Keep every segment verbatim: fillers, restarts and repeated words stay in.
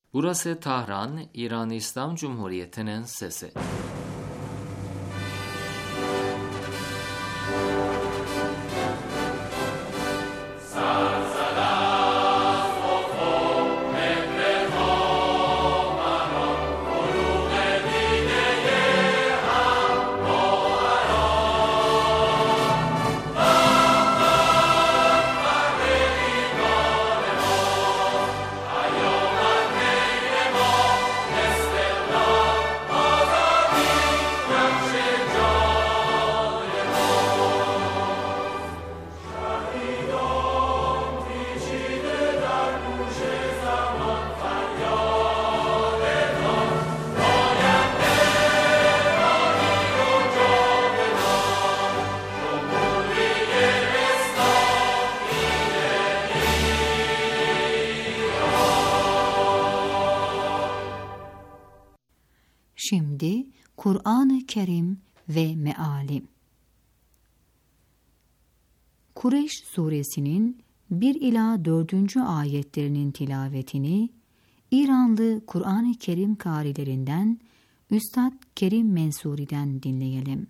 Burası Tahran, İran İslam Cumhuriyeti'nin sesi. Şimdi Kur'an-ı Kerim ve meali. Kureyş suresinin bir ila dördüncü ayetlerinin tilavetini İranlı Kur'an-ı Kerim kârilerinden Üstad Kerim Mensuri'den dinleyelim.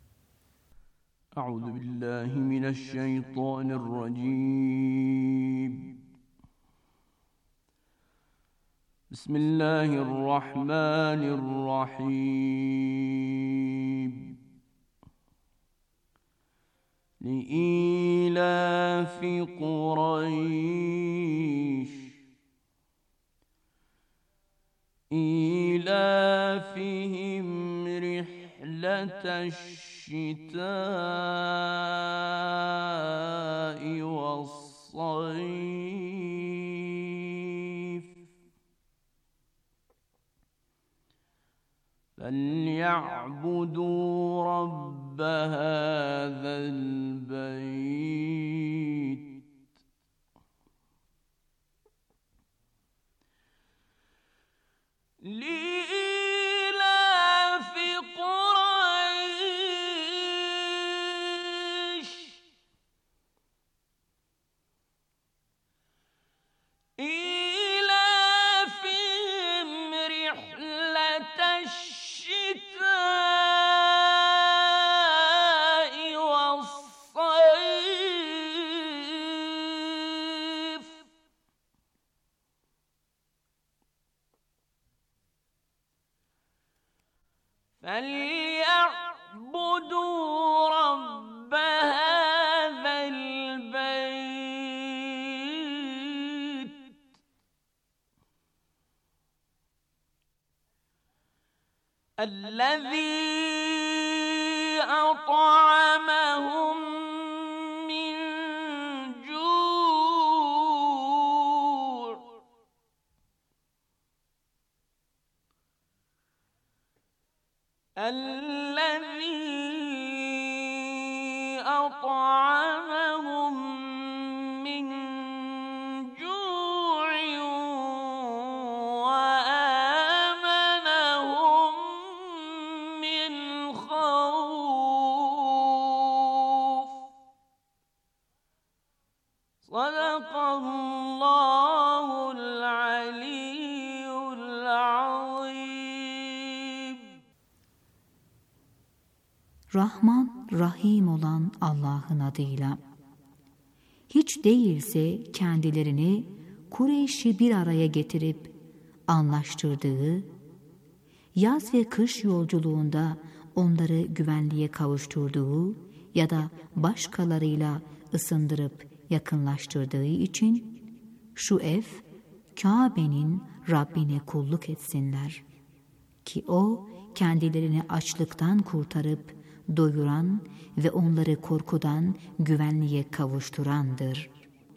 Euzu billahi mineşşeytanirracim. Bismillahirrahmanirrahim. Li'ilafi Kureyş İlafihim rihleteşşitâ'i ve's-sayf فَلْيَعْبُدُوا رَبَّ هَذَا الْبَيْتِ لِإِيلَافِ قُرَيْشٍ إِيلَافِهِمْ رِحْلَةَ الشِّتَاءِ وَالصَّيْفِ فَلْيَعْبُدُوا رَبَّ هَذَا الْبَيْتِ الَّذِي أَطْعَمَهُم مِّن جُوعٍ الَّذِي أَطْعَمَهُم مِّن جُوعٍ وَآمَنَهُم مِّنْ خَوْفٍ. صَدَقَ اللّٰهُ الْعَلِيُّ الْعَظِيمُ. Rahman, Rahim olan Allah'ın adıyla. Hiç değilse kendilerini Kureyş'i bir araya getirip anlaştırdığı, yaz ve kış yolculuğunda onları güvenliğe kavuşturduğu ya da başkalarıyla ısındırıp yakınlaştırdığı için şu ev Kabe'nin Rabbine kulluk etsinler ki o kendilerini açlıktan kurtarıp doyuran ve onları korkudan güvenliğe kavuşturandır.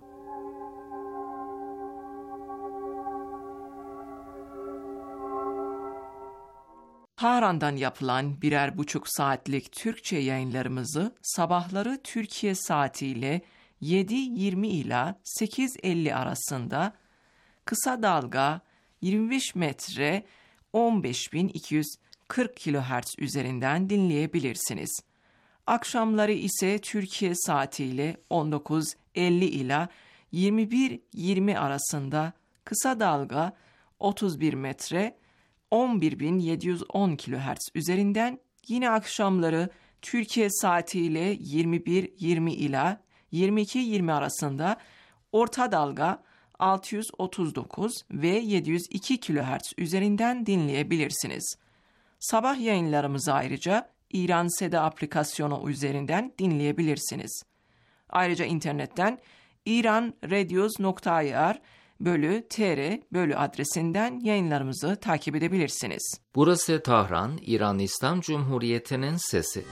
Tahran'dan yapılan birer buçuk saatlik Türkçe yayınlarımızı sabahları Türkiye saatiyle yedi yirmi ila sekiz elli arasında kısa dalga yirmi beş metre on beş bin iki yüz kırk kilohertz üzerinden dinleyebilirsiniz. Akşamları ise Türkiye saatiyle on dokuz elli ila yirmi bir yirmi arasında kısa dalga otuz bir metre on bir bin yedi yüz on kilohertz üzerinden, yine akşamları Türkiye saatiyle yirmi bir yirmi ila yirmi iki yirmi arasında orta dalga altı yüz otuz dokuz ve yedi yüz iki kilohertz üzerinden dinleyebilirsiniz. Sabah yayınlarımızı ayrıca İran Seda aplikasyonu üzerinden dinleyebilirsiniz. Ayrıca internetten iranradios nokta ir bölü tr bölü adresinden yayınlarımızı takip edebilirsiniz. Burası Tahran, İran İslam Cumhuriyeti'nin sesi.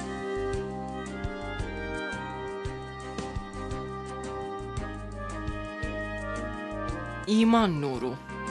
İman Nuru.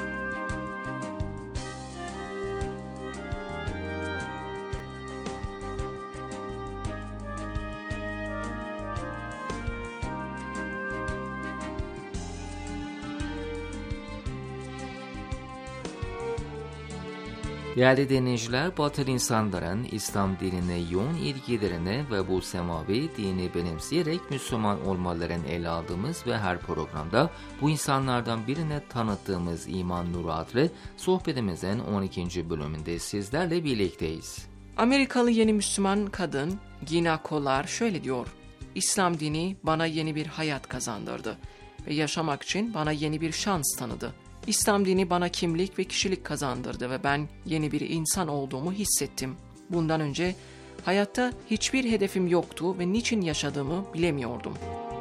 Değerli dinleyiciler, batıl insanların İslam dinine yoğun ilgilerine ve bu semavi dini benimseyerek Müslüman olmalarını ele aldığımız ve her programda bu insanlardan birine tanıttığımız İman Nuru adlı sohbetimizin on ikinci bölümünde sizlerle birlikteyiz. Amerikalı yeni Müslüman kadın Gina Kolar şöyle diyor: İslam dini bana yeni bir hayat kazandırdı ve yaşamak için bana yeni bir şans tanıdı. İslam dini bana kimlik ve kişilik kazandırdı ve ben yeni bir insan olduğumu hissettim. Bundan önce hayatta hiçbir hedefim yoktu ve niçin yaşadığımı bilemiyordum.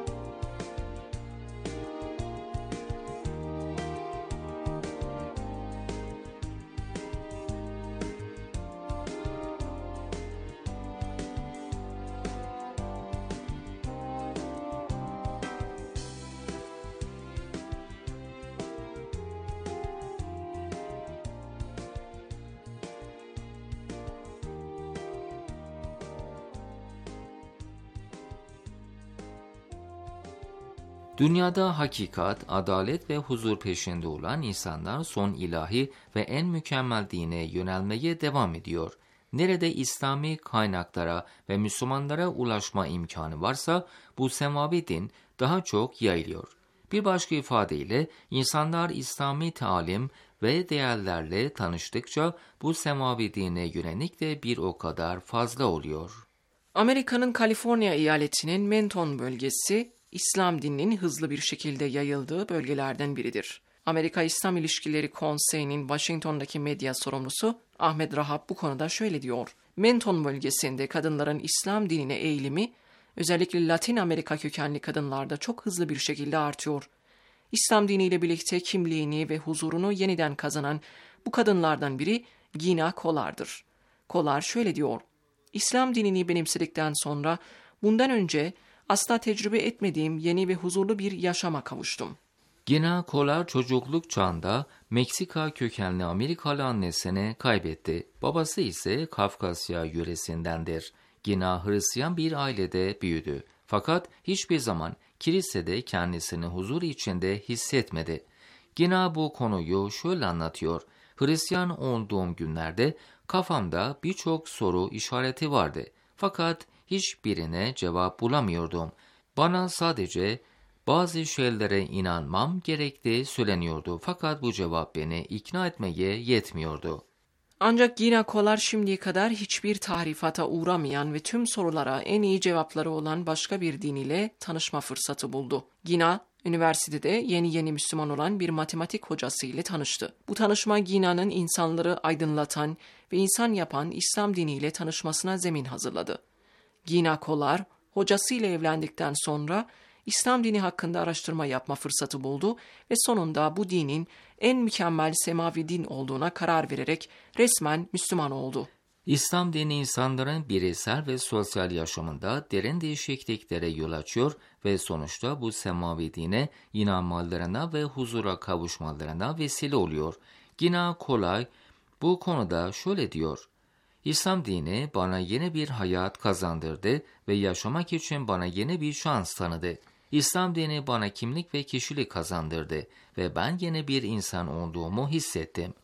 Dünyada hakikat, adalet ve huzur peşinde olan insanlar son ilahi ve en mükemmel dine yönelmeye devam ediyor. Nerede İslami kaynaklara ve Müslümanlara ulaşma imkanı varsa bu semavi din daha çok yayılıyor. Bir başka ifadeyle insanlar İslami talim ve değerlerle tanıştıkça bu semavi dine yönelik de bir o kadar fazla oluyor. Amerika'nın Kaliforniya eyaletinin Menton bölgesi İslam dininin hızlı bir şekilde yayıldığı bölgelerden biridir. Amerika İslam İlişkileri Konseyi'nin Washington'daki medya sorumlusu Ahmet Rahap bu konuda şöyle diyor: Menton bölgesinde kadınların İslam dinine eğilimi özellikle Latin Amerika kökenli kadınlarda çok hızlı bir şekilde artıyor. İslam diniyle birlikte kimliğini ve huzurunu yeniden kazanan bu kadınlardan biri Gina Kolar'dır. Kolar şöyle diyor: İslam dinini benimsedikten sonra bundan önce asla tecrübe etmediğim yeni ve huzurlu bir yaşama kavuştum. Gina Kolar çocukluk çağında Meksika kökenli Amerikalı annesini kaybetti. Babası ise Kafkasya yöresindendir. Gina Hristiyan bir ailede büyüdü. Fakat hiçbir zaman kilisede kendisini huzur içinde hissetmedi. Gina bu konuyu şöyle anlatıyor: Hristiyan olduğum günlerde kafamda birçok soru işareti vardı. Fakat hiçbirine cevap bulamıyordum. Bana sadece bazı şeylere inanmam gerektiği söyleniyordu. Fakat bu cevap beni ikna etmeye yetmiyordu. Ancak Gina Kolar şimdiye kadar hiçbir tahrifata uğramayan ve tüm sorulara en iyi cevapları olan başka bir din ile tanışma fırsatı buldu. Gina, üniversitede yeni yeni Müslüman olan bir matematik hocası ile tanıştı. Bu tanışma Gina'nın insanları aydınlatan ve insan yapan İslam diniyle tanışmasına zemin hazırladı. Gina Kolar, hocasıyla evlendikten sonra İslam dini hakkında araştırma yapma fırsatı buldu ve sonunda bu dinin en mükemmel semavi din olduğuna karar vererek resmen Müslüman oldu. İslam dini insanların bireysel ve sosyal yaşamında derin değişikliklere yol açıyor ve sonuçta bu semavi dine inanmalarına ve huzura kavuşmalarına vesile oluyor. Gina Kolar bu konuda şöyle diyor: İslam dini bana yeni bir hayat kazandırdı ve yaşamak için bana yeni bir şans tanıdı. İslam dini bana kimlik ve kişilik kazandırdı ve ben yeni bir insan olduğumu hissettim.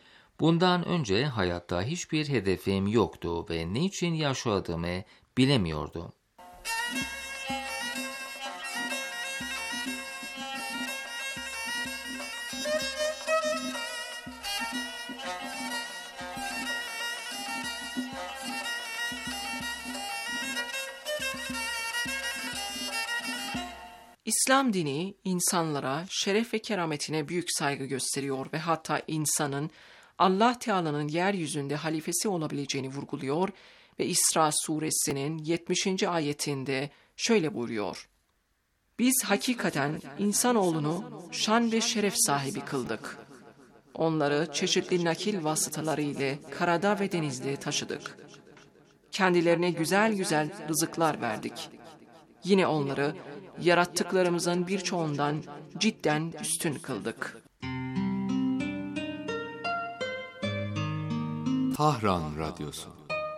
Bundan önce hayatta hiçbir hedefim yoktu ve niçin yaşadığımı bilemiyordum. İslam dini insanlara şeref ve kerametine büyük saygı gösteriyor ve hatta insanın Allah Teala'nın yeryüzünde halifesi olabileceğini vurguluyor ve İsra suresinin yetmişinci ayetinde şöyle buyuruyor. Biz hakikaten insanoğlunu şan ve şeref sahibi kıldık. Onları çeşitli nakil vasıtaları ile karada ve denizde taşıdık. Kendilerine güzel güzel rızıklar verdik. Yine onları yarattıklarımızın birçoğundan cidden üstün kıldık. Tahran Radyosu.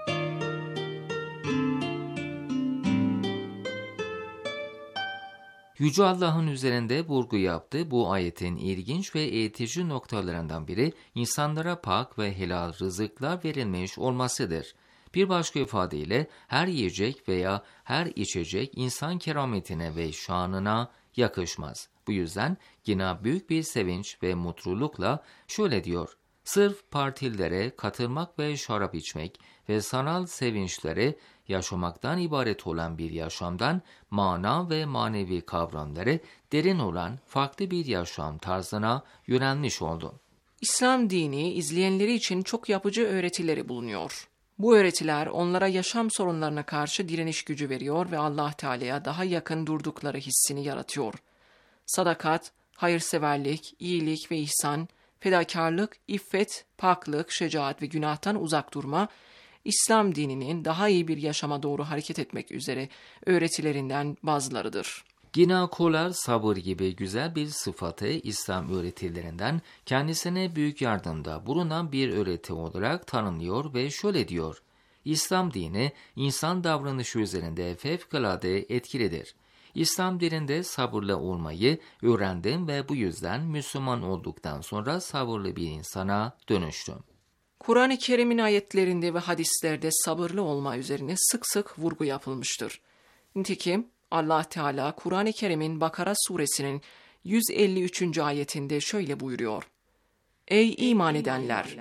Yüce Allah'ın üzerinde vurgu yaptığı bu ayetin ilginç ve eğitici noktalarından biri insanlara pak ve helal rızıklar verilmiş olmasıdır. Bir başka ifadeyle her yiyecek veya her içecek insan kerametine ve şanına yakışmaz. Bu yüzden yine büyük bir sevinç ve mutlulukla şöyle diyor: sırf partilere katılmak ve şarap içmek ve sanal sevinçleri yaşamaktan ibaret olan bir yaşamdan mana ve manevi kavramları derin olan farklı bir yaşam tarzına yönelmiş oldu. İslam dini izleyenleri için çok yapıcı öğretileri bulunuyor. Bu öğretiler onlara yaşam sorunlarına karşı direniş gücü veriyor ve Allah Teala'ya daha yakın durdukları hissini yaratıyor. Sadakat, hayırseverlik, iyilik ve ihsan, fedakarlık, iffet, paklık, şecaat ve günahtan uzak durma, İslam dininin daha iyi bir yaşama doğru hareket etmek üzere öğretilerinden bazılarıdır. Ginakolar sabır gibi güzel bir sıfatı İslam öğretilerinden kendisine büyük yardımda bulunan bir öğreti olarak tanımlıyor ve şöyle diyor: İslam dini insan davranışı üzerinde fevkalade etkilidir. İslam dininde sabırlı olmayı öğrendim ve bu yüzden Müslüman olduktan sonra sabırlı bir insana dönüştüm. Kur'an-ı Kerim'in ayetlerinde ve hadislerde sabırlı olma üzerine sık sık vurgu yapılmıştır. Nitekim Allah Teala Kur'an-ı Kerim'in Bakara suresinin yüz elli üçüncü ayetinde şöyle buyuruyor: Ey iman edenler!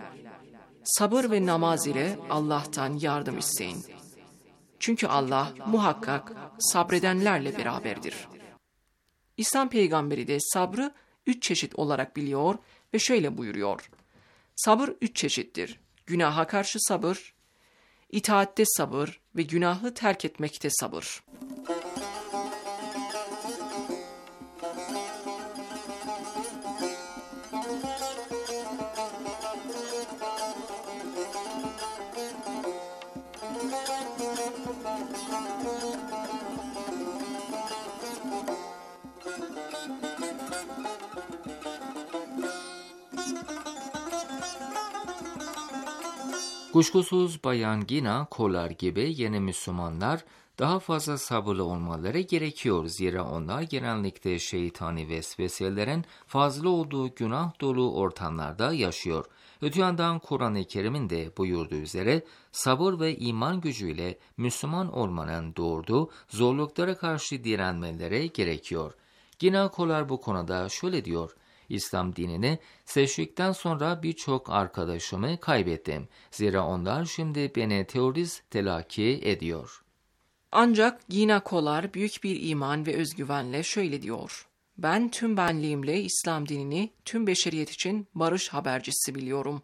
Sabır ve namaz ile Allah'tan yardım isteyin. Çünkü Allah muhakkak sabredenlerle beraberdir. İslam peygamberi de sabrı üç çeşit olarak biliyor ve şöyle buyuruyor: Sabır üç çeşittir. Günaha karşı sabır, itaatte sabır ve günahı terk etmekte sabır. Kuşkusuz Bayan Gina Kolar gibi yeni Müslümanlar daha fazla sabırlı olmaları gerekiyor. Zira onlar genellikle şeytani vesveselerin fazla olduğu günah dolu ortamlarda yaşıyor. Öte yandan Kur'an-ı Kerim'in de buyurduğu üzere sabır ve iman gücüyle Müslüman olmanın doğurduğu zorluklara karşı direnmeleri gerekiyor. Gina Kolar bu konuda şöyle diyor: İslam dinini seçtikten sonra birçok arkadaşımı kaybettim. Zira onlar şimdi beni terörist telakki ediyor. Ancak Gina Kolar büyük bir iman ve özgüvenle şöyle diyor: Ben tüm benliğimle İslam dinini tüm beşeriyet için barış habercisi biliyorum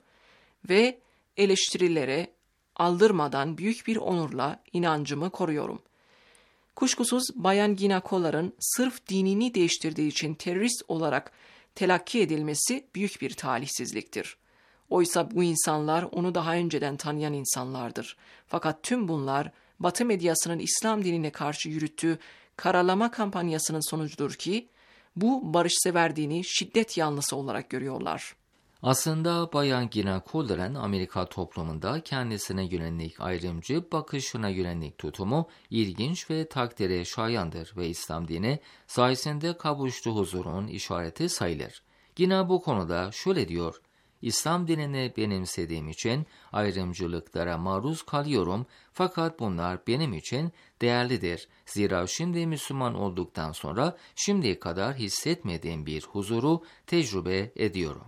ve eleştirilere aldırmadan büyük bir onurla inancımı koruyorum. Kuşkusuz Bayan Gina Kolar'ın sırf dinini değiştirdiği için terörist olarak telakki edilmesi büyük bir talihsizliktir. Oysa bu insanlar onu daha önceden tanıyan insanlardır. Fakat tüm bunlar Batı medyasının İslam dinine karşı yürüttüğü karalama kampanyasının sonucudur ki bu barışsever dini şiddet yanlısı olarak görüyorlar. Aslında Bayan Gina Kolar'ın Amerika toplumunda kendisine yönelik ayrımcı bakışına yönelik tutumu ilginç ve takdire şayandır ve İslam dini sayesinde kavuştuğu huzurun işareti sayılır. Gina bu konuda şöyle diyor: İslam dinini benimsediğim için ayrımcılıklara maruz kalıyorum fakat bunlar benim için değerlidir. Zira şimdi Müslüman olduktan sonra şimdiye kadar hissetmediğim bir huzuru tecrübe ediyorum.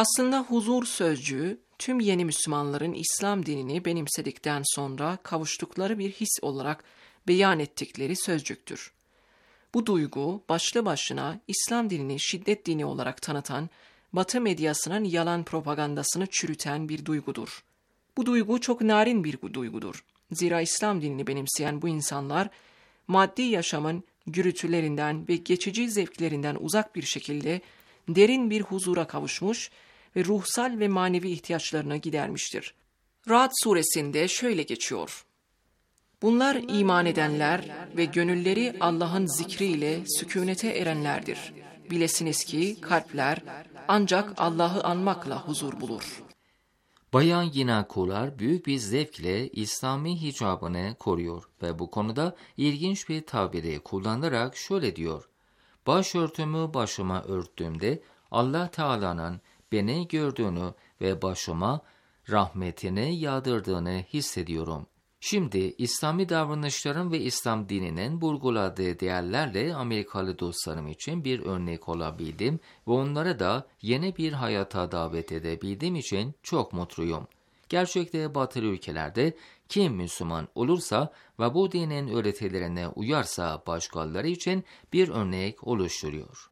Aslında huzur sözcüğü tüm yeni Müslümanların İslam dinini benimsedikten sonra kavuştukları bir his olarak beyan ettikleri sözcüktür. Bu duygu başlı başına İslam dinini şiddet dini olarak tanıtan, Batı medyasının yalan propagandasını çürüten bir duygudur. Bu duygu çok narin bir duygudur. Zira İslam dinini benimseyen bu insanlar, maddi yaşamın gürültülerinden ve geçici zevklerinden uzak bir şekilde derin bir huzura kavuşmuş ve ruhsal ve manevi ihtiyaçlarını gidermiştir. Ra'd suresinde şöyle geçiyor: Bunlar iman edenler ve gönülleri Allah'ın zikriyle sükûnete erenlerdir. Bilesiniz ki kalpler ancak Allah'ı anmakla huzur bulur. Bayan Gina Kolar büyük bir zevkle İslami hicabını koruyor ve bu konuda ilginç bir tabiri kullanarak şöyle diyor: Başörtümü başıma örttüğümde Allah Teala'nın beni gördüğünü ve başıma rahmetini yağdırdığını hissediyorum. Şimdi İslami davranışların ve İslam dininin vurguladığı değerlerle Amerikalı dostlarım için bir örnek olabildim ve onlara da yeni bir hayata davet edebildiğim için çok mutluyum. Gerçekte Batılı ülkelerde kim Müslüman olursa ve bu dinin öğretilerine uyarsa başkaları için bir örnek oluşturuyor.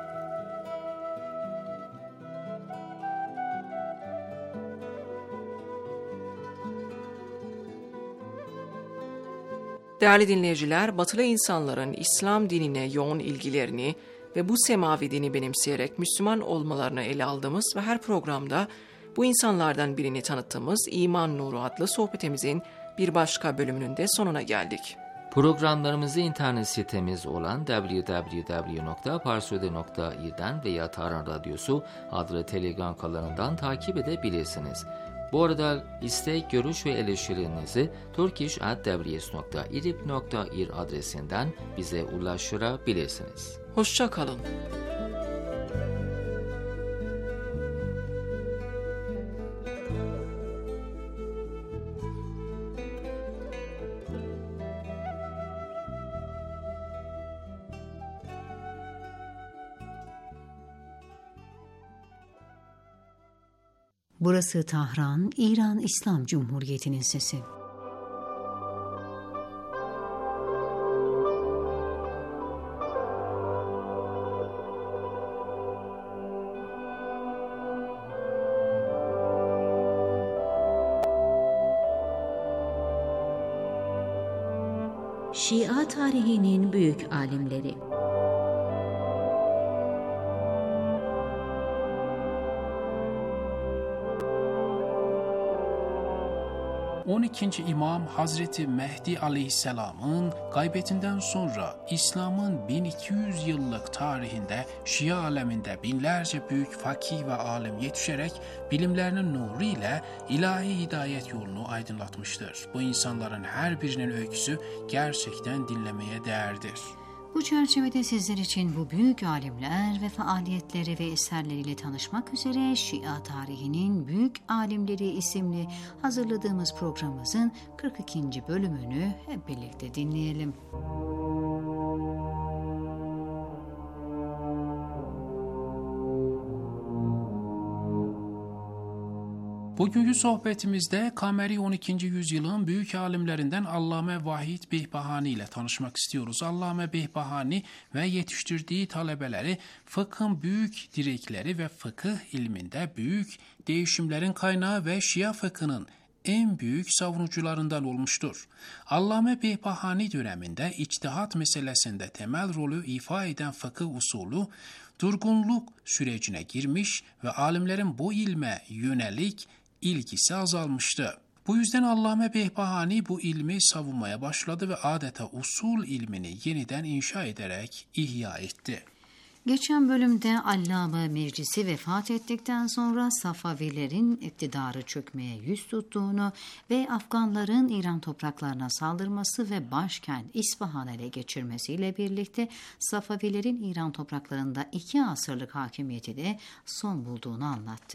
Değerli dinleyiciler, Batılı insanların İslam dinine yoğun ilgilerini ve bu semavi dini benimseyerek Müslüman olmalarını ele aldığımız ve her programda bu insanlardan birini tanıttığımız İman Nuru adlı sohbetimizin bir başka bölümünün de sonuna geldik. Programlarımızı internet sitemiz olan double-u double-u double-u nokta parsoda nokta ir'den veya Tahran Radyosu adlı Telegram kanalından takip edebilirsiniz. Bu arada istek, görüş ve eleştirilerinizi turkish at w s nokta irib nokta ir adresinden bize ulaştırabilirsiniz. Hoşça kalın. Burası Tahran, İran İslam Cumhuriyeti'nin sesi. Şia tarihinin büyük alimleri. on ikinci İmam Hazreti Mehdi Aleyhisselam'ın gaybetinden sonra İslam'ın bin iki yüz yıllık tarihinde Şia aleminde binlerce büyük fakih ve alim yetişerek bilimlerinin nuru ile ilahi hidayet yolunu aydınlatmıştır. Bu insanların her birinin öyküsü gerçekten dinlemeye değerdir. Bu çerçevede sizler için bu büyük alimler ve faaliyetleri ve eserleriyle tanışmak üzere Şia tarihinin büyük alimleri isimli hazırladığımız programımızın kırk ikinci bölümünü hep birlikte dinleyelim. Bugünkü sohbetimizde Kameri on ikinci yüzyılın büyük alimlerinden Allame Vahid Behbahani ile tanışmak istiyoruz. Allame Behbahani ve yetiştirdiği talebeleri fıkhın büyük direkleri ve fıkıh ilminde büyük değişimlerin kaynağı ve Şia fıkhının en büyük savunucularından olmuştur. Allame Behbahani döneminde içtihat meselesinde temel rolü ifa eden fıkıh usulü durgunluk sürecine girmiş ve alimlerin bu ilme yönelik ilgisi azalmıştı. Bu yüzden Allame Behbahani bu ilmi savunmaya başladı ve adeta usul ilmini yeniden inşa ederek ihya etti. Geçen bölümde Allame Meclisi vefat ettikten sonra Safavilerin iktidarı çökmeye yüz tuttuğunu ve Afganların İran topraklarına saldırması ve başkent İsfahan'ı ele geçirmesiyle birlikte Safavilerin İran topraklarında iki asırlık hakimiyeti de son bulduğunu anlattık.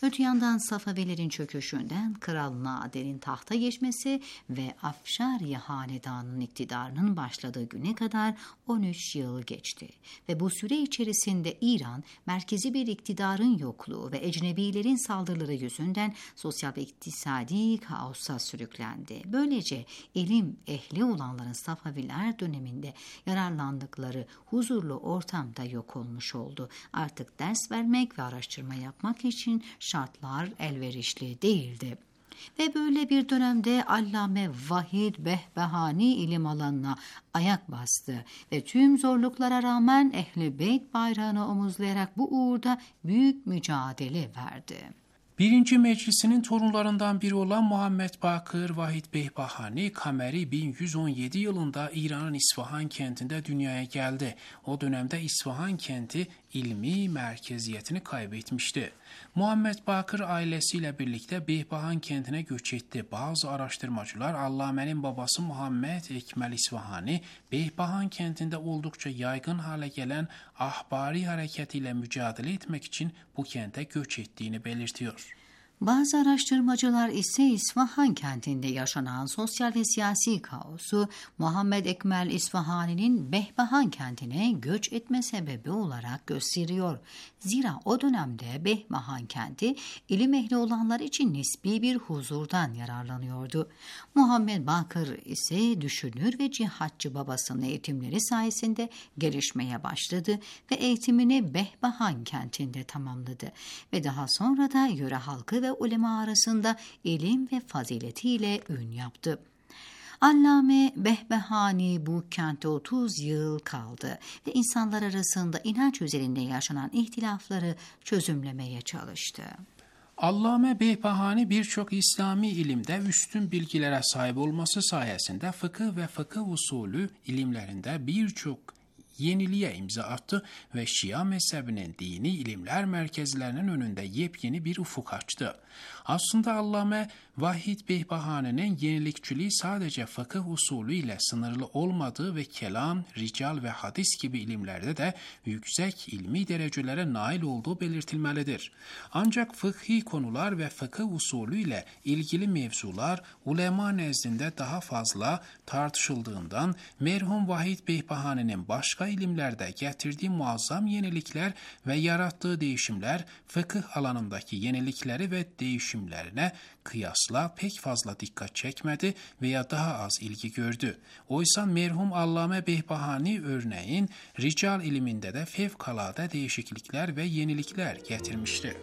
Öte yandan Safavilerin çöküşünden Kral Nadir'in tahta geçmesi ve Afşariye Hanedanı'nın iktidarının başladığı güne kadar on üç yıl geçti. Ve bu süre içerisinde İran, merkezi bir iktidarın yokluğu ve ecnebilerin saldırıları yüzünden sosyal ve iktisadi kaosa sürüklendi. Böylece ilim ehli olanların Safaviler döneminde yararlandıkları huzurlu ortamda yok olmuş oldu. Artık ders vermek ve araştırma yapmak için şartlar elverişli değildi. Ve böyle bir dönemde Allame Vahid Behbahani ilim alanına ayak bastı ve tüm zorluklara rağmen Ehl-i Beyt bayrağını omuzlayarak bu uğurda büyük mücadele verdi. Birinci meclisinin torunlarından biri olan Muhammed Bakır Vahid Behbahani, Kameri bin yüz on yedi yılında İran'ın İsfahan kentinde dünyaya geldi. O dönemde İsfahan kenti ilmi merkeziyetini kaybetmişti. Muhammed Bakır ailesiyle birlikte Behbahan kentine göç etti. Bazı araştırmacılar Allame'nin babası Muhammed Ekmel İsfahani, Behbahan kentinde oldukça yaygın hale gelen ahbari hareketiyle mücadele etmek için bu kente göç ettiğini belirtiyor. Bazı araştırmacılar ise İsfahan kentinde yaşanan sosyal ve siyasi kaosu Muhammed Ekmel İsfahani'nin Behbahan kentine göç etme sebebi olarak gösteriyor. Zira o dönemde Behbahan kenti ilim ehli olanlar için nispi bir huzurdan yararlanıyordu. Muhammed Bakır ise düşünür ve cihatçı babasının eğitimleri sayesinde gelişmeye başladı ve eğitimini Behbahan kentinde tamamladı ve daha sonra da yöre halkı ve ulema arasında ilim ve faziletiyle ün yaptı. Allame Behbahani bu kentte otuz yıl kaldı ve insanlar arasında inanç üzerinde yaşanan ihtilafları çözümlemeye çalıştı. Allame Behbahani birçok İslami ilimde üstün bilgilere sahip olması sayesinde fıkıh ve fıkıh usulü ilimlerinde birçok yeniliğe imza attı ve Şia mezhebinin dini ilimler merkezlerinin önünde yepyeni bir ufuk açtı. Aslında Allame Vahid Behbahani'nin yenilikçiliği sadece fıkıh usulü ile sınırlı olmadığı ve kelam, rical ve hadis gibi ilimlerde de yüksek ilmi derecelere nail olduğu belirtilmelidir. Ancak fıkhi konular ve fıkıh usulü ile ilgili mevzular ulema nezdinde daha fazla tartışıldığından merhum Vahid Behbahani'nin başka ilimlerde getirdiği muazzam yenilikler ve yarattığı değişimler fıkıh alanındaki yenilikleri ve değişimlerine kıyasla pek fazla dikkat çekmedi veya daha az ilgi gördü. Oysa merhum Allame Behbahani örneğin rical iliminde de fevkalade değişiklikler ve yenilikler getirmişti.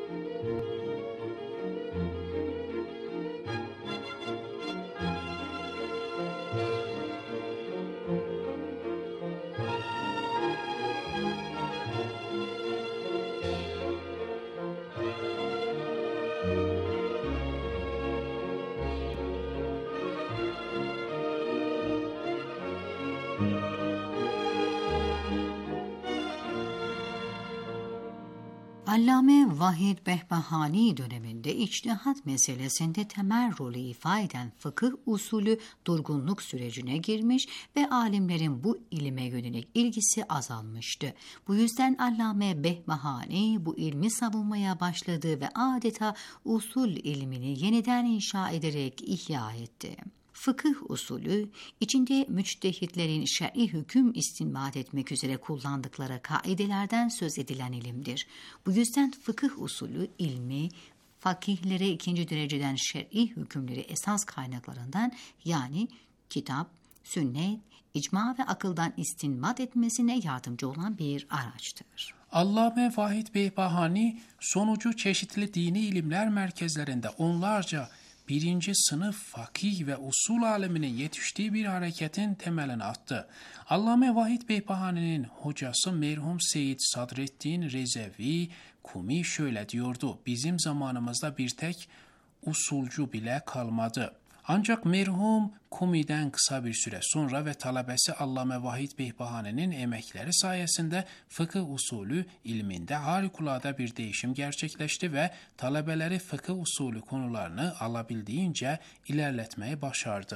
Allame Vahid Behbahani döneminde içtihat meselesinde temel rolü ifade eden fıkıh usulü durgunluk sürecine girmiş ve alimlerin bu ilime yönelik ilgisi azalmıştı. Bu yüzden Allame Behbahani bu ilmi savunmaya başladı ve adeta usul ilmini yeniden inşa ederek ihya etti. Fıkıh usulü, içinde müçtehitlerin şer'i hüküm istinbat etmek üzere kullandıkları kaidelerden söz edilen ilimdir. Bu yüzden fıkıh usulü ilmi, fakihlere ikinci dereceden şer'i hükümleri esas kaynaklarından yani kitap, sünnet, icma ve akıldan istinbat etmesine yardımcı olan bir araçtır. Allame Vahid Behbahani sonucu çeşitli dini ilimler merkezlerinde onlarca birinci sınıf fakih ve usul aleminin yetiştiği bir hareketin temelini attı. Allame Vahid Behbahani'nin hocası merhum Seyyid Sadreddin Rezevi Kumi şöyle diyordu: bizim zamanımızda bir tek usulcu bile kalmadı. Ancak merhum Kumi'den kısa bir süre sonra ve talebesi Allame Vahid Behbahani'nin emekleri sayesinde fıkıh usulü ilminde harikulade bir değişim gerçekleşti ve talebeleri fıkıh usulü konularını alabildiğince ilerletmeyi başardı.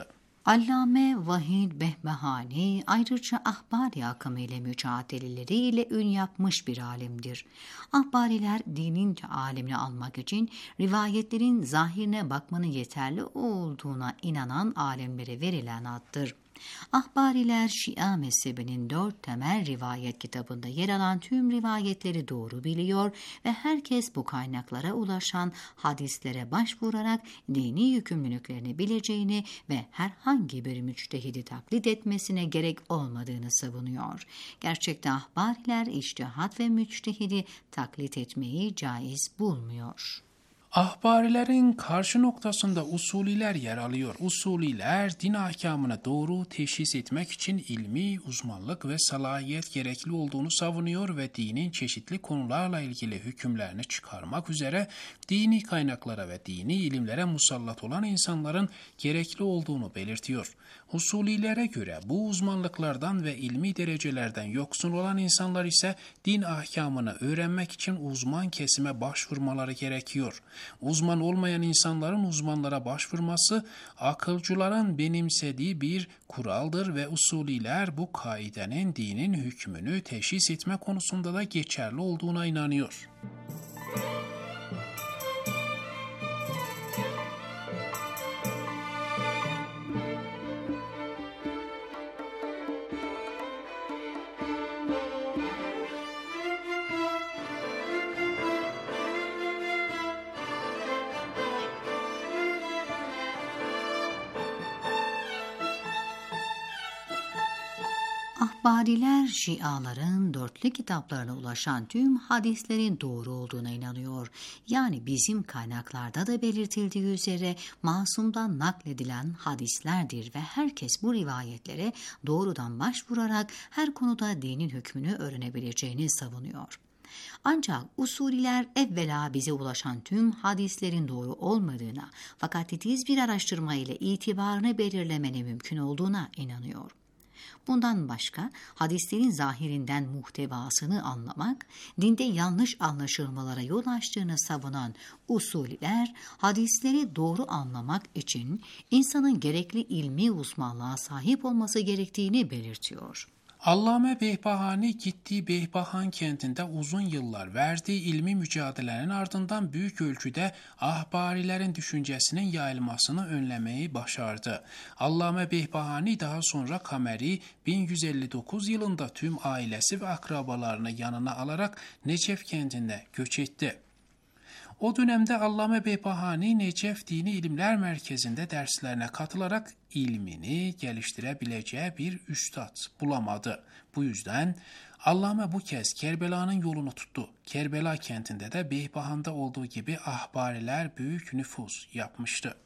Allame Vahid Behbahani ayrıca ahbari akımı ile mücadeleleriyle ün yapmış bir alimdir. Ahbariler dinin alimini almak için rivayetlerin zahirine bakmanın yeterli olduğuna inanan alimlere verilen addır. Ahbariler Şia mezhebinin dört temel rivayet kitabında yer alan tüm rivayetleri doğru biliyor ve herkes bu kaynaklara ulaşan hadislere başvurarak dini yükümlülüklerini bileceğini ve herhangi bir müçtehidi taklit etmesine gerek olmadığını savunuyor. Gerçekte ahbariler içtihat ve müçtehidi taklit etmeyi caiz bulmuyor. Ahbarilerin karşı noktasında usuliler yer alıyor. Usuliler din ahkamını doğru teşhis etmek için ilmi uzmanlık ve salahiyet gerekli olduğunu savunuyor ve dinin çeşitli konularla ilgili hükümlerini çıkarmak üzere dini kaynaklara ve dini ilimlere musallat olan insanların gerekli olduğunu belirtiyor. Usulilere göre bu uzmanlıklardan ve ilmi derecelerden yoksun olan insanlar ise din ahkamını öğrenmek için uzman kesime başvurmaları gerekiyor. Uzman olmayan insanların uzmanlara başvurması akılcıların benimsediği bir kuraldır ve usuliler bu kaidenin dinin hükmünü teşhis etme konusunda da geçerli olduğuna inanıyor. Ahbariler Şiaların dörtlü kitaplarına ulaşan tüm hadislerin doğru olduğuna inanıyor. Yani bizim kaynaklarda da belirtildiği üzere masumdan nakledilen hadislerdir ve herkes bu rivayetlere doğrudan başvurarak her konuda dinin hükmünü öğrenebileceğini savunuyor. Ancak usuliler evvela bize ulaşan tüm hadislerin doğru olmadığına fakat titiz bir araştırma ile itibarını belirlemenin mümkün olduğuna inanıyor. Bundan başka hadislerin zahirinden muhtevasını anlamak, dinde yanlış anlaşılmalara yol açtığını savunan usuliler, hadisleri doğru anlamak için insanın gerekli ilmi uzmanlığa sahip olması gerektiğini belirtiyor. Allame Behbahani gittiği Behbahan kentinde uzun yıllar verdiği ilmi mücadelenin ardından büyük ölçüde ahbarilerin düşüncesinin yayılmasını önlemeyi başardı. Allame Behbahani daha sonra Kameri bin yüz elli dokuz yılında tüm ailesi ve akrabalarını yanına alarak Necef kentine göç etti. O dönemde Allame Behbahani Necef Dini İlimler Merkezi'nde derslerine katılarak ilmini geliştirebileceği bir üstad bulamadı. Bu yüzden Allame bu kez Kerbela'nın yolunu tuttu. Kerbela kentinde de Behbahan'da olduğu gibi ahbariler büyük nüfuz yapmıştı.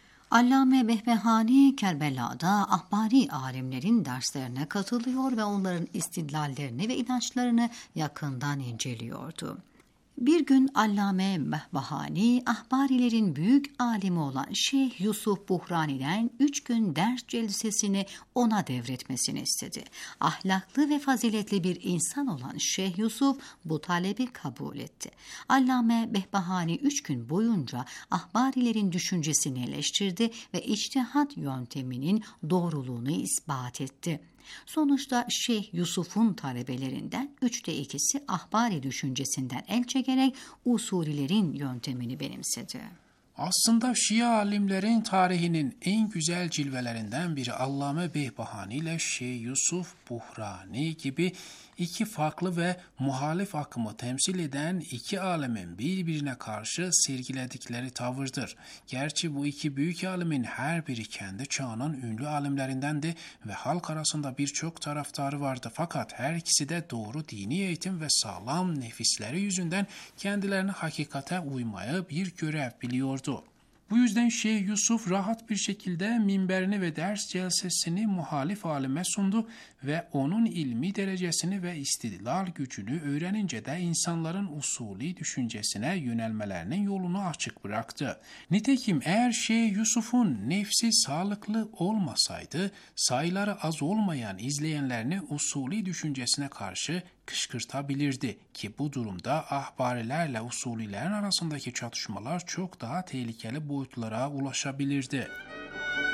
Allame Behbahani Kerbela'da ahbari alimlerin derslerine katılıyor ve onların istidlallerini ve inançlarını yakından inceliyordu. Bir gün Allame Behbahani, ahbarilerin büyük alimi olan Şeyh Yusuf Buhrani'den üç gün ders celsesini ona devretmesini istedi. Ahlaklı ve faziletli bir insan olan Şeyh Yusuf bu talebi kabul etti. Allame Behbahani üç gün boyunca ahbarilerin düşüncesini eleştirdi ve içtihat yönteminin doğruluğunu ispat etti. Sonuçta Şeyh Yusuf'un talebelerinden üçte ikisi ahbari düşüncesinden el çekerek usulilerin yöntemini benimsedi. Aslında Şia alimlerin tarihinin en güzel cilvelerinden biri Allame Behbahani ile Şeyh Yusuf Buhrani gibi iki farklı ve muhalif akımı temsil eden iki alemin birbirine karşı sergiledikleri tavırdır. Gerçi bu iki büyük alimin her biri kendi çağının ünlü alimlerindendi ve halk arasında birçok taraftarı vardı. Fakat her ikisi de doğru dini eğitim ve sağlam nefisleri yüzünden kendilerine hakikate uymayı bir görev biliyordu. Bu yüzden Şeyh Yusuf rahat bir şekilde minberini ve ders celsesini muhalif alime sundu ve onun ilmi derecesini ve istidlal gücünü öğrenince de insanların usulü düşüncesine yönelmelerinin yolunu açık bıraktı. Nitekim eğer Şeyh Yusuf'un nefsi sağlıklı olmasaydı, sayıları az olmayan izleyenlerini usulü düşüncesine karşı kışkırtabilirdi ki bu durumda ahbarilerle usulilerin arasındaki çatışmalar çok daha tehlikeli boyutlara ulaşabilirdi.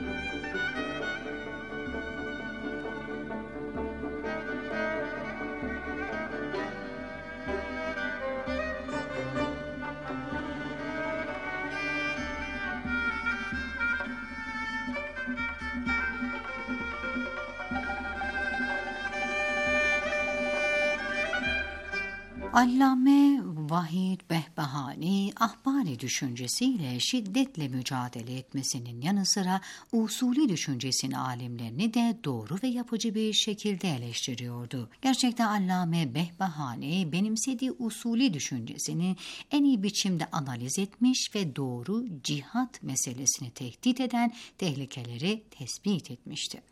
Allame Vahid Behbahani, ahbari düşüncesiyle şiddetle mücadele etmesinin yanı sıra usulü düşüncesinin alimlerini de doğru ve yapıcı bir şekilde eleştiriyordu. Gerçekten Allame Behbahani benimsediği usulü düşüncesini en iyi biçimde analiz etmiş ve doğru cihat meselesini tehdit eden tehlikeleri tespit etmişti.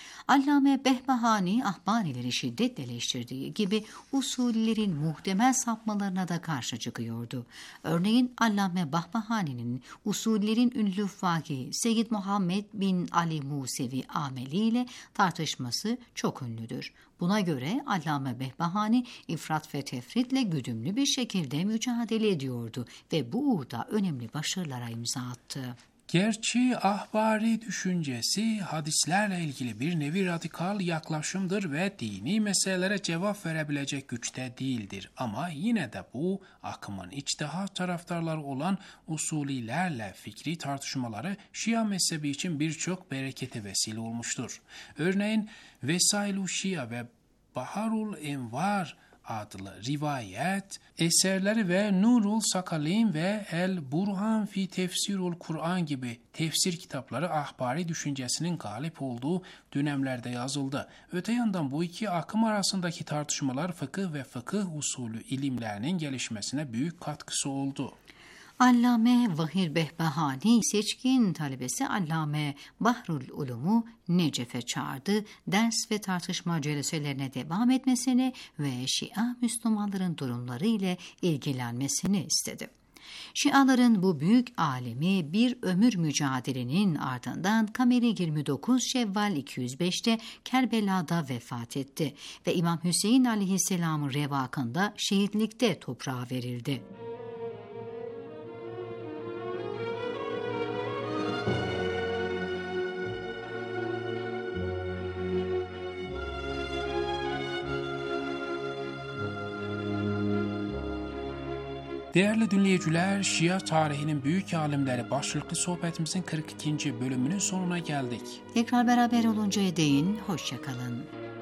Allame Behbahani ahbarileri şiddetle eleştirdiği gibi usullerin muhtemel sapmalarına da karşı çıkıyordu. Örneğin Allame Behbahani'nin usullerin ünlü fakih Seyyid Muhammed bin Ali Musevi Ameli ile tartışması çok ünlüdür. Buna göre Allame Behbahani ifrat ve tefritle güdümlü bir şekilde mücadele ediyordu ve bu uğurda önemli başarılara imza attı. Gerçi ahbari düşüncesi hadislerle ilgili bir nevi radikal yaklaşımdır ve dini meselelere cevap verebilecek güçte değildir. Ama yine de bu akımın içtihat taraftarları olan usulilerle fikri tartışmaları Şia mezhebi için birçok berekete vesile olmuştur. Örneğin Vesailu Şia ve Baharul Envar adlı rivayet eserleri ve Nurul Sakalin ve El Burhan fi Tefsirul Kur'an gibi tefsir kitapları ahbari düşüncesinin galip olduğu dönemlerde yazıldı. Öte yandan bu iki akım arasındaki tartışmalar fıkıh ve fıkıh usulü ilimlerinin gelişmesine büyük katkısı oldu. Allame Vahid Behbahani seçkin talebesi Allame Bahrul Ulum'u Necef'e çağırdı, ders ve tartışma celeselerine devam etmesini ve Şia Müslümanların durumları ile ilgilenmesini istedi. Şiaların bu büyük alemi bir ömür mücadelenin ardından Kameri yirmi dokuz Şevval iki yüz beşte Kerbela'da vefat etti ve İmam Hüseyin aleyhisselamın revakında şehitlikte toprağa verildi. Değerli dinleyiciler, Şia tarihinin büyük alimleri başlıklı sohbetimizin kırk ikinci bölümünün sonuna geldik. Tekrar beraber oluncaya değin, hoşça kalın.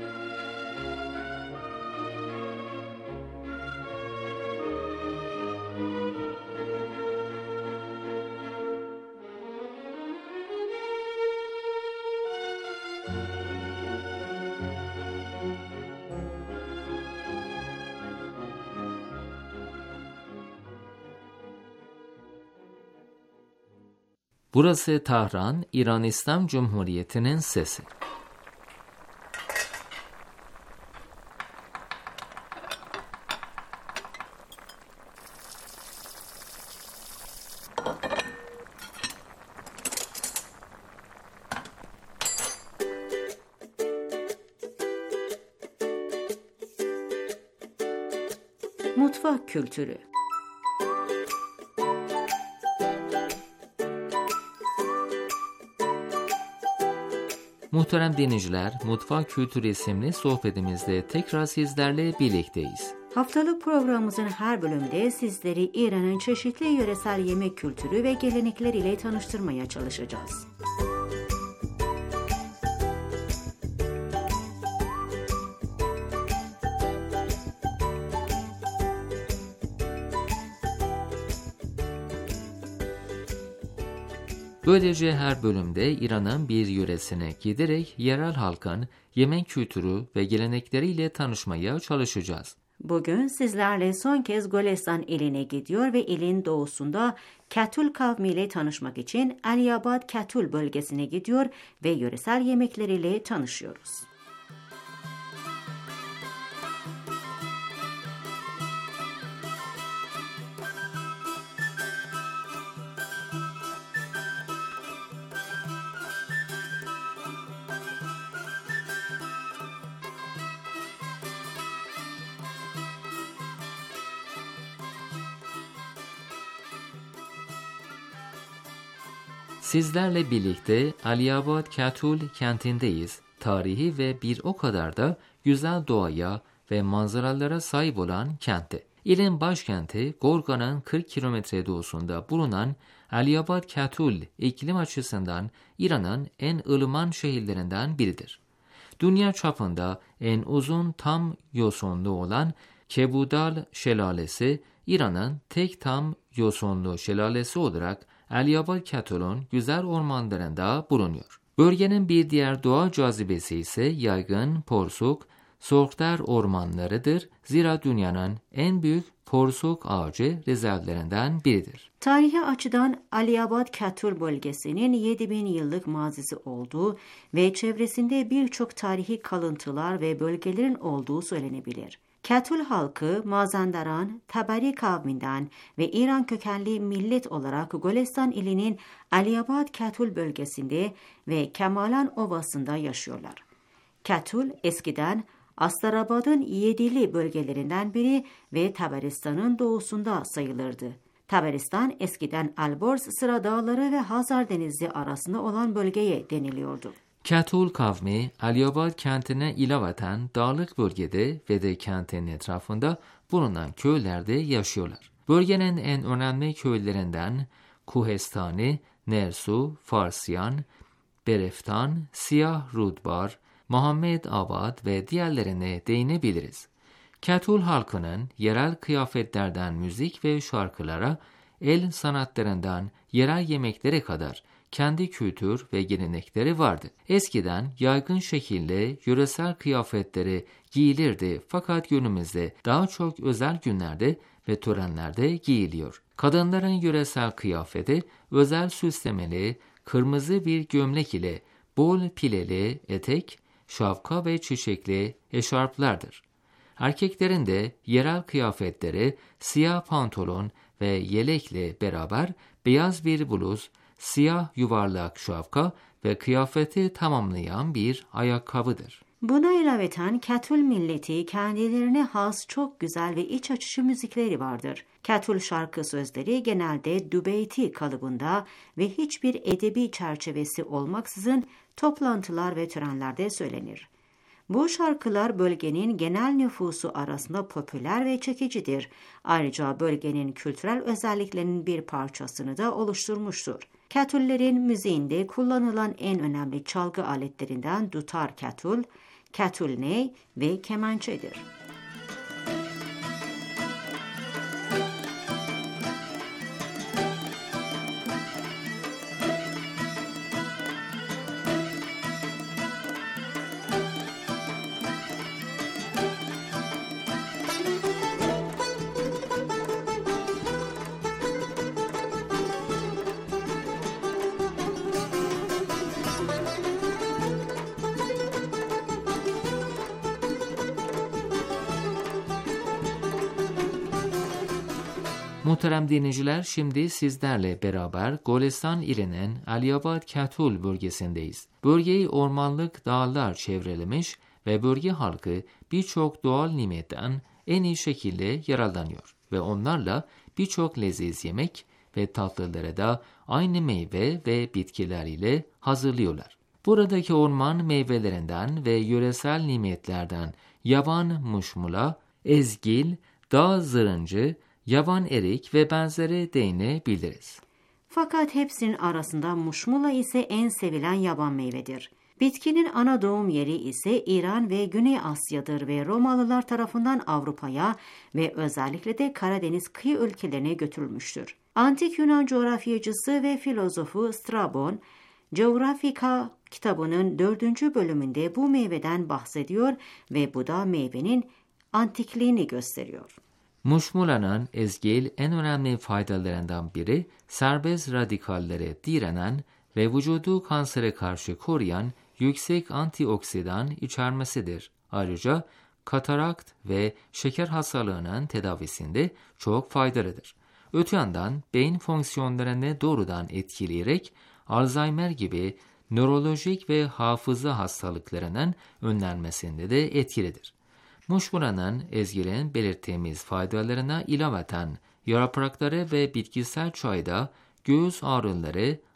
Burası Tahran, İran İslam Cumhuriyeti'nin sesi. Mutfak kültürü. Muhterem dinleyiciler, Mutfak Kültürü isimli sohbetimizde tekrar sizlerle birlikteyiz. Haftalık programımızın her bölümde sizleri İran'ın çeşitli yöresel yemek kültürü ve gelenekleriyle tanıştırmaya çalışacağız. Böylece her bölümde İran'ın bir yöresine giderek yerel halkın yemek kültürü ve gelenekleriyle tanışmaya çalışacağız. Bugün sizlerle son kez Golestan iline gidiyor ve ilin doğusunda Katul kavmiyle tanışmak için Aliyabad Katul bölgesine gidiyor ve yöresel yemekleriyle tanışıyoruz. Sizlerle birlikte Aliyabad Katul kentindeyiz. Tarihi ve bir o kadar da güzel doğaya ve manzaralara sahip olan kentte. İlin başkenti Gorgan'ın kırk kilometre doğusunda bulunan Aliyabad Katul iklim açısından İran'ın en ılıman şehirlerinden biridir. Dünya çapında en uzun tam yosunlu olan Kebudal Şelalesi, İran'ın tek tam yosunlu şelalesi olarak Aliyabad Katul'un güzel ormanlarında bulunuyor. Bölgenin bir diğer doğa cazibesi ise yaygın porsuk, sorktar ormanlarıdır. Zira dünyanın en büyük porsuk ağacı rezervlerinden biridir. Tarihi açıdan Aliyabad Katul bölgesinin yedi bin yıllık mazisi olduğu ve çevresinde birçok tarihi kalıntılar ve bölgelerin olduğu söylenebilir. Katul halkı Mazandaran, Tabari kavminden ve İran kökenli millet olarak Golestan ilinin Aliyabad Katul bölgesinde ve Kemalan Ovası'nda yaşıyorlar. Katul eskiden Astarabad'ın yedili bölgelerinden biri ve Tabaristan'ın doğusunda sayılırdı. Tabaristan eskiden Alborz Sıra Dağları ve Hazar Denizi arasında olan bölgeye deniliyordu. Katul kavmi Aliyabad kentine ilaveten dağlık bölgede ve de kentin etrafında bulunan köylerde yaşıyorlar. Bölgenin en önemli köylerinden Kuhestani, Nersu, Farsyan, Bereftan, Siyah Rudbar, Muhammed Abad ve diğerlerine değinebiliriz. Katul halkının yerel kıyafetlerden müzik ve şarkılara, el sanatlarından yerel yemeklere kadar kendi kültür ve gelenekleri vardı. Eskiden yaygın şekilde yöresel kıyafetleri giyilirdi fakat günümüzde daha çok özel günlerde ve törenlerde giyiliyor. Kadınların yöresel kıyafeti özel süslemeli, kırmızı bir gömlek ile bol pileli etek, şapka ve çiçekli eşarplardır. Erkeklerin de yerel kıyafetleri siyah pantolon ve yelekle beraber beyaz bir bluz, siyah yuvarlak şapka ve kıyafeti tamamlayan bir ayakkabıdır. Buna ilaveten Katul milleti kendilerine has çok güzel ve iç açıcı müzikleri vardır. Katul şarkı sözleri genelde dübeyti kalıbında ve hiçbir edebi çerçevesi olmaksızın toplantılar ve törenlerde söylenir. Bu şarkılar bölgenin genel nüfusu arasında popüler ve çekicidir. Ayrıca bölgenin kültürel özelliklerinin bir parçasını da oluşturmuştur. Katullerin müziğinde kullanılan en önemli çalgı aletlerinden dutar katul, katul ney ve kemençedir. Muhterem dinleyiciler, şimdi sizlerle beraber Golestan ilinin Aliyabad Katul bölgesindeyiz. Bölgeyi ormanlık dağlar çevrelemiş ve bölge halkı birçok doğal nimetten en iyi şekilde yararlanıyor ve onlarla birçok leziz yemek ve tatlıları da aynı meyve ve bitkiler ile hazırlıyorlar. Buradaki orman meyvelerinden ve yöresel nimetlerden yaban muşmula, ezgil, dağ zırıncı, yaban erik ve benzeri değinebiliriz. Fakat hepsinin arasında muşmula ise en sevilen yaban meyvedir. Bitkinin ana doğum yeri ise İran ve Güney Asya'dır ve Romalılar tarafından Avrupa'ya ve özellikle de Karadeniz kıyı ülkelerine götürülmüştür. Antik Yunan coğrafyacısı ve filozofu Strabon, Geographica kitabının dördüncü bölümünde bu meyveden bahsediyor ve bu da meyvenin antikliğini gösteriyor. Muşmula'nın ezgil en önemli faydalarından biri serbest radikallere direnen ve vücudu kansere karşı koruyan yüksek antioksidan içermesidir. Ayrıca katarakt ve şeker hastalığının tedavisinde çok faydalıdır. Öte yandan beyin fonksiyonlarını doğrudan etkileyerek Alzheimer gibi nörolojik ve hafıza hastalıklarının önlenmesinde de etkilidir. Muşmula'nın ezgilin belirttiğimiz faydalarına ilaveten yaprakları ve bitkisel çayda göğüs ağrıları,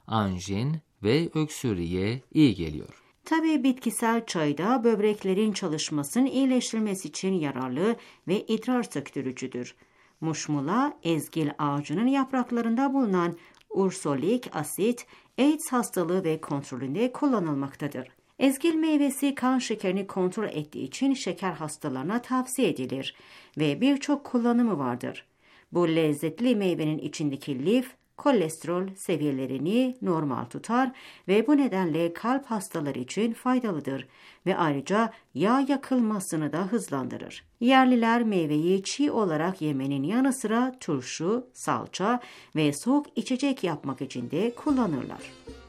anjin ve öksürüğe iyi geliyor. Tabii bitkisel çay da böbreklerin çalışmasının iyileştirilmesi için yararlı ve idrar söktürücüdür. Muşmula, ezgil ağacının yapraklarında bulunan ursolik asit, AIDS hastalığı ve kontrolünde kullanılmaktadır. Ezgil meyvesi kan şekerini kontrol ettiği için şeker hastalarına tavsiye edilir ve birçok kullanımı vardır. Bu lezzetli meyvenin içindeki lif, kolesterol seviyelerini normal tutar ve bu nedenle kalp hastaları için faydalıdır ve ayrıca yağ yakılmasını da hızlandırır. Yerliler meyveyi çiğ olarak yemenin yanı sıra turşu, salça ve soğuk içecek yapmak için de kullanırlar.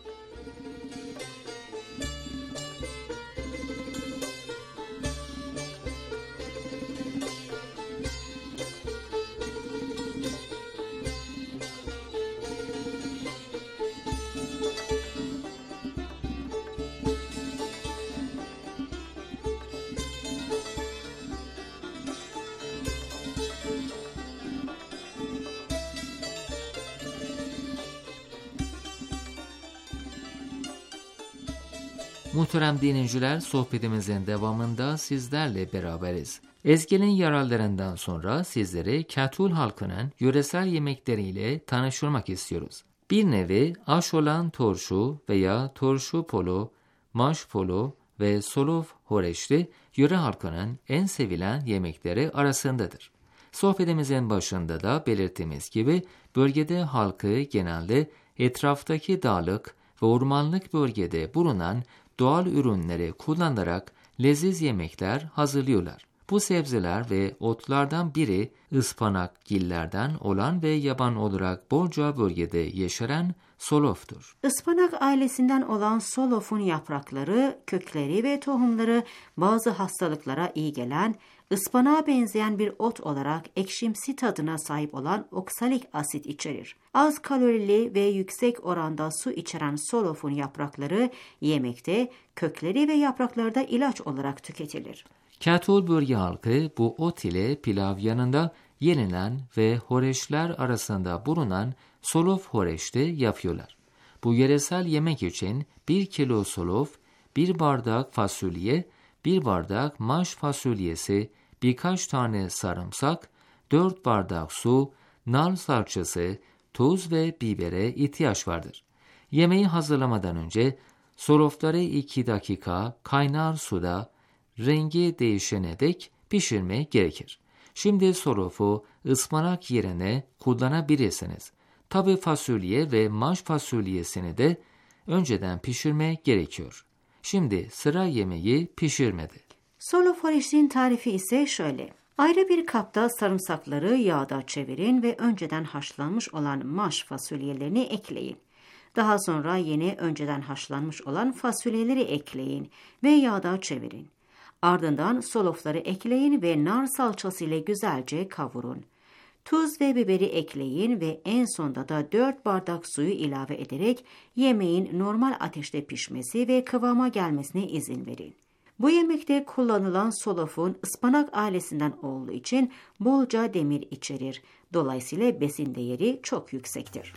Muhterem dinleyiciler, sohbetimizin devamında sizlerle beraberiz. Ezgi'nin yararlarından sonra sizleri Katul halkının yöresel yemekleriyle tanıştırmak istiyoruz. Bir nevi aş olan turşu veya turşu polo, maş polo ve solof horeçli yöre halkının en sevilen yemekleri arasındadır. Sohbetimizin başında da belirttiğimiz gibi bölgede halkı genelde etraftaki dağlık ve ormanlık bölgede bulunan doğal ürünleri kullanarak leziz yemekler hazırlıyorlar. Bu sebzeler ve otlardan biri ıspanak gillerden olan ve yaban olarak bolca bölgede yeşeren soloftur. Ispanak ailesinden olan solofun yaprakları, kökleri ve tohumları bazı hastalıklara iyi gelen, ıspanağa benzeyen bir ot olarak ekşimsi tadına sahip olan oksalik asit içerir. Az kalorili ve yüksek oranda su içeren solofun yaprakları yemekte, kökleri ve yaprakları da ilaç olarak tüketilir. Katul bölge halkı bu ot ile pilav yanında yenilen ve horeçler arasında bulunan solof horeçte yapıyorlar. Bu yöresel yemek için bir kilo solof, bir bardak fasulye, bir bardak maş fasulyesi, birkaç tane sarımsak, dört bardak su, nal salçası, tuz ve bibere ihtiyaç vardır. Yemeği hazırlamadan önce solofları iki dakika kaynar suda rengi değişene dek pişirmek gerekir. Şimdi solofu ıspanak yerine kullanabilirsiniz. Tabi fasulye ve maş fasulyesini de önceden pişirmek gerekiyor. Şimdi sıra yemeği pişirmede. Solof horeçin tarifi ise şöyle. Ayrı bir kapta sarımsakları yağda çevirin ve önceden haşlanmış olan maş fasulyelerini ekleyin. Daha sonra yine önceden haşlanmış olan fasulyeleri ekleyin ve yağda çevirin. Ardından solofları ekleyin ve nar salçası ile güzelce kavurun. Tuz ve biberi ekleyin ve en sonda da dört bardak suyu ilave ederek yemeğin normal ateşte pişmesi ve kıvama gelmesine izin verin. Bu yemekte kullanılan solofun ıspanak ailesinden olduğu için bolca demir içerir. Dolayısıyla besin değeri çok yüksektir.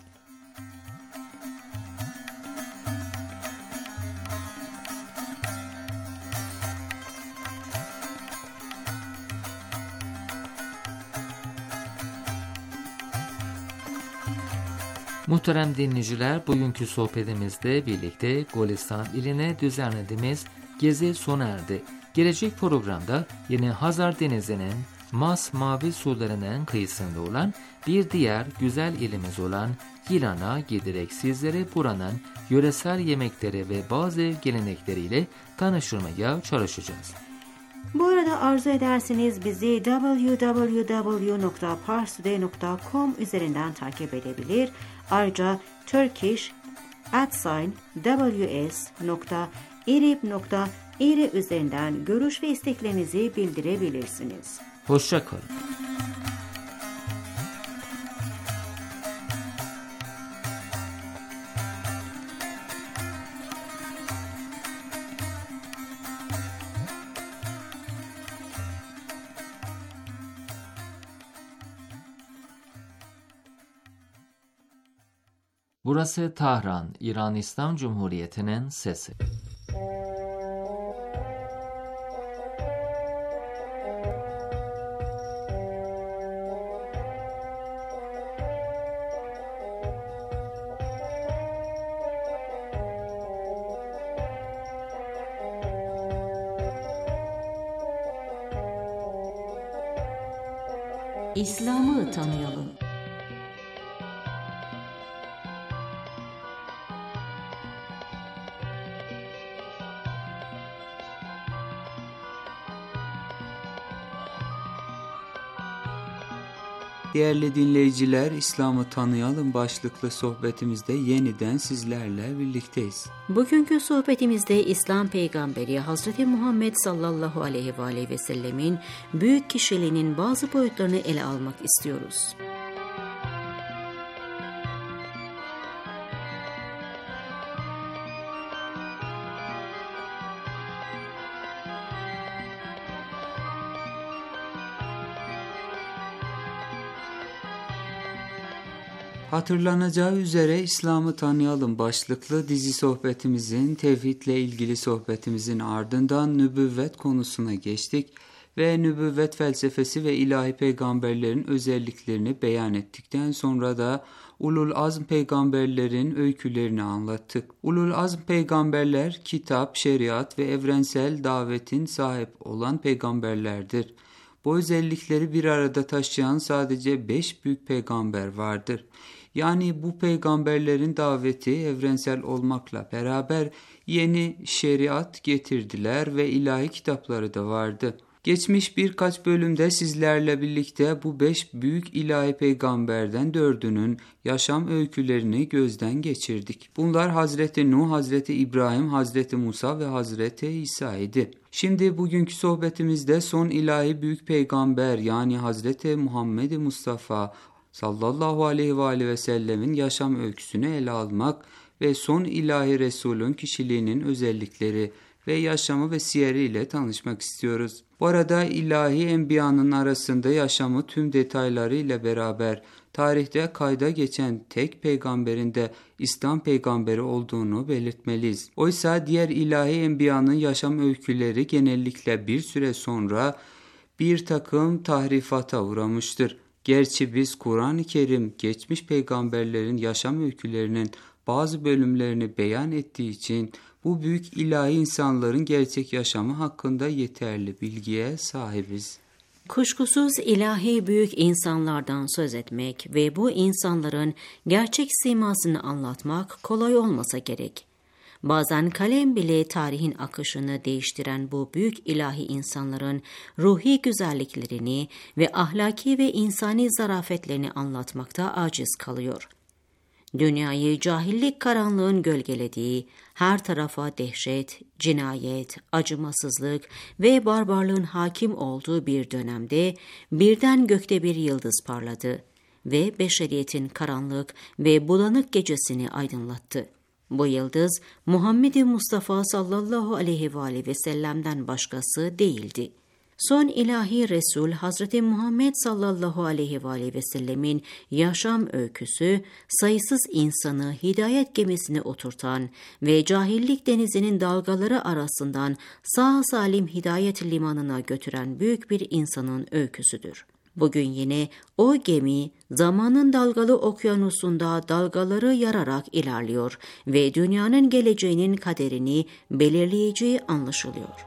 Muhterem dinleyiciler, bugünkü sohbetimizde birlikte Golistan iline düzenlediğimiz gezi sona erdi. Gelecek programda yine Hazar Denizi'nin masmavi sularının kıyısında olan bir diğer güzel ilimiz olan Gilan'a giderek sizlere buranın yöresel yemekleri ve bazı gelenekleriyle tanıştırmaya çalışacağız. Bu arada arzu ederseniz bizi double-u double-u double-u nokta parstoday nokta com üzerinden takip edebilir. Ayrıca Turkish at sign ws nokta irib nokta ir üzerinden görüş ve isteklerinizi bildirebilirsiniz. Hoşça kalın. Burası Tahran, İran İslam Cumhuriyeti'nin sesi. İslam'ı tanıyalım. Değerli dinleyiciler, İslam'ı tanıyalım başlıklı sohbetimizde yeniden sizlerle birlikteyiz. Bugünkü sohbetimizde İslam peygamberi Hazreti Muhammed sallallahu aleyhi ve aleyhi ve sellemin büyük kişiliğinin bazı boyutlarını ele almak istiyoruz. Hatırlanacağı üzere İslam'ı tanıyalım başlıklı dizi sohbetimizin, tevhidle ilgili sohbetimizin ardından nübüvvet konusuna geçtik ve nübüvvet felsefesi ve ilahi peygamberlerin özelliklerini beyan ettikten sonra da Ulul Azm peygamberlerin öykülerini anlattık. Ulul Azm peygamberler kitap, şeriat ve evrensel davetin sahip olan peygamberlerdir. Bu özellikleri bir arada taşıyan sadece beş büyük peygamber vardır. Yani bu peygamberlerin daveti evrensel olmakla beraber yeni şeriat getirdiler ve ilahi kitapları da vardı. Geçmiş birkaç bölümde sizlerle birlikte bu beş büyük ilahi peygamberden dördünün yaşam öykülerini gözden geçirdik. Bunlar Hazreti Nuh, Hazreti İbrahim, Hazreti Musa ve Hazreti İsa idi. Şimdi bugünkü sohbetimizde son ilahi büyük peygamber yani Hazreti Muhammed Mustafa sallallahu aleyhi ve aleyhi ve sellemin yaşam öyküsünü ele almak ve son ilahi Resulün kişiliğinin özellikleri ve yaşamı ve siyeriyle tanışmak istiyoruz. Bu arada ilahi enbiyanın arasında yaşamı tüm detaylarıyla beraber tarihte kayda geçen tek peygamberin de İslam peygamberi olduğunu belirtmeliyiz. Oysa diğer ilahi enbiyanın yaşam öyküleri genellikle bir süre sonra bir takım tahrifata uğramıştır. Gerçi biz Kur'an-ı Kerim geçmiş peygamberlerin yaşam öykülerinin bazı bölümlerini beyan ettiği için bu büyük ilahi insanların gerçek yaşamı hakkında yeterli bilgiye sahibiz. Kuşkusuz ilahi büyük insanlardan söz etmek ve bu insanların gerçek simasını anlatmak kolay olmasa gerek. Bazen kalem bile tarihin akışını değiştiren bu büyük ilahi insanların ruhi güzelliklerini ve ahlaki ve insani zarafetlerini anlatmakta aciz kalıyor. Dünyayı cahillik karanlığın gölgelediği, her tarafa dehşet, cinayet, acımasızlık ve barbarlığın hakim olduğu bir dönemde birden gökte bir yıldız parladı ve beşeriyetin karanlık ve bulanık gecesini aydınlattı. Bu yıldız Muhammed Mustafa sallallahu aleyhi ve aleyhi ve sellem'den başkası değildi. Son ilahi Resul Hazreti Muhammed sallallahu aleyhi ve aleyhi ve sellemin yaşam öyküsü sayısız insanı hidayet gemisine oturtan ve cahillik denizinin dalgaları arasından sağ salim hidayet limanına götüren büyük bir insanın öyküsüdür. Bugün yine o gemi zamanın dalgalı okyanusunda dalgaları yararak ilerliyor ve dünyanın geleceğinin kaderini belirleyeceği anlaşılıyor.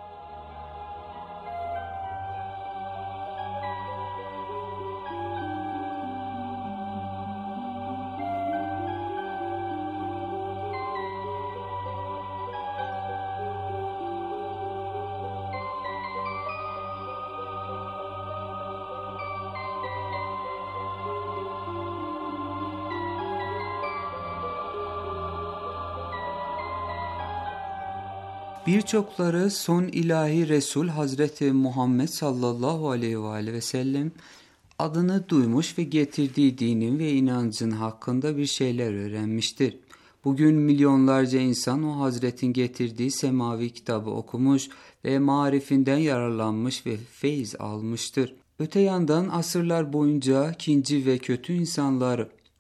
Birçokları son ilahi Resul Hazreti Muhammed sallallahu aleyhi ve aleyhi ve sellem adını duymuş ve getirdiği dinin ve inancın hakkında bir şeyler öğrenmiştir. Bugün milyonlarca insan o Hazretin getirdiği semavi kitabı okumuş ve marifinden yararlanmış ve feyiz almıştır. Öte yandan asırlar boyunca kinci ve kötü insanlar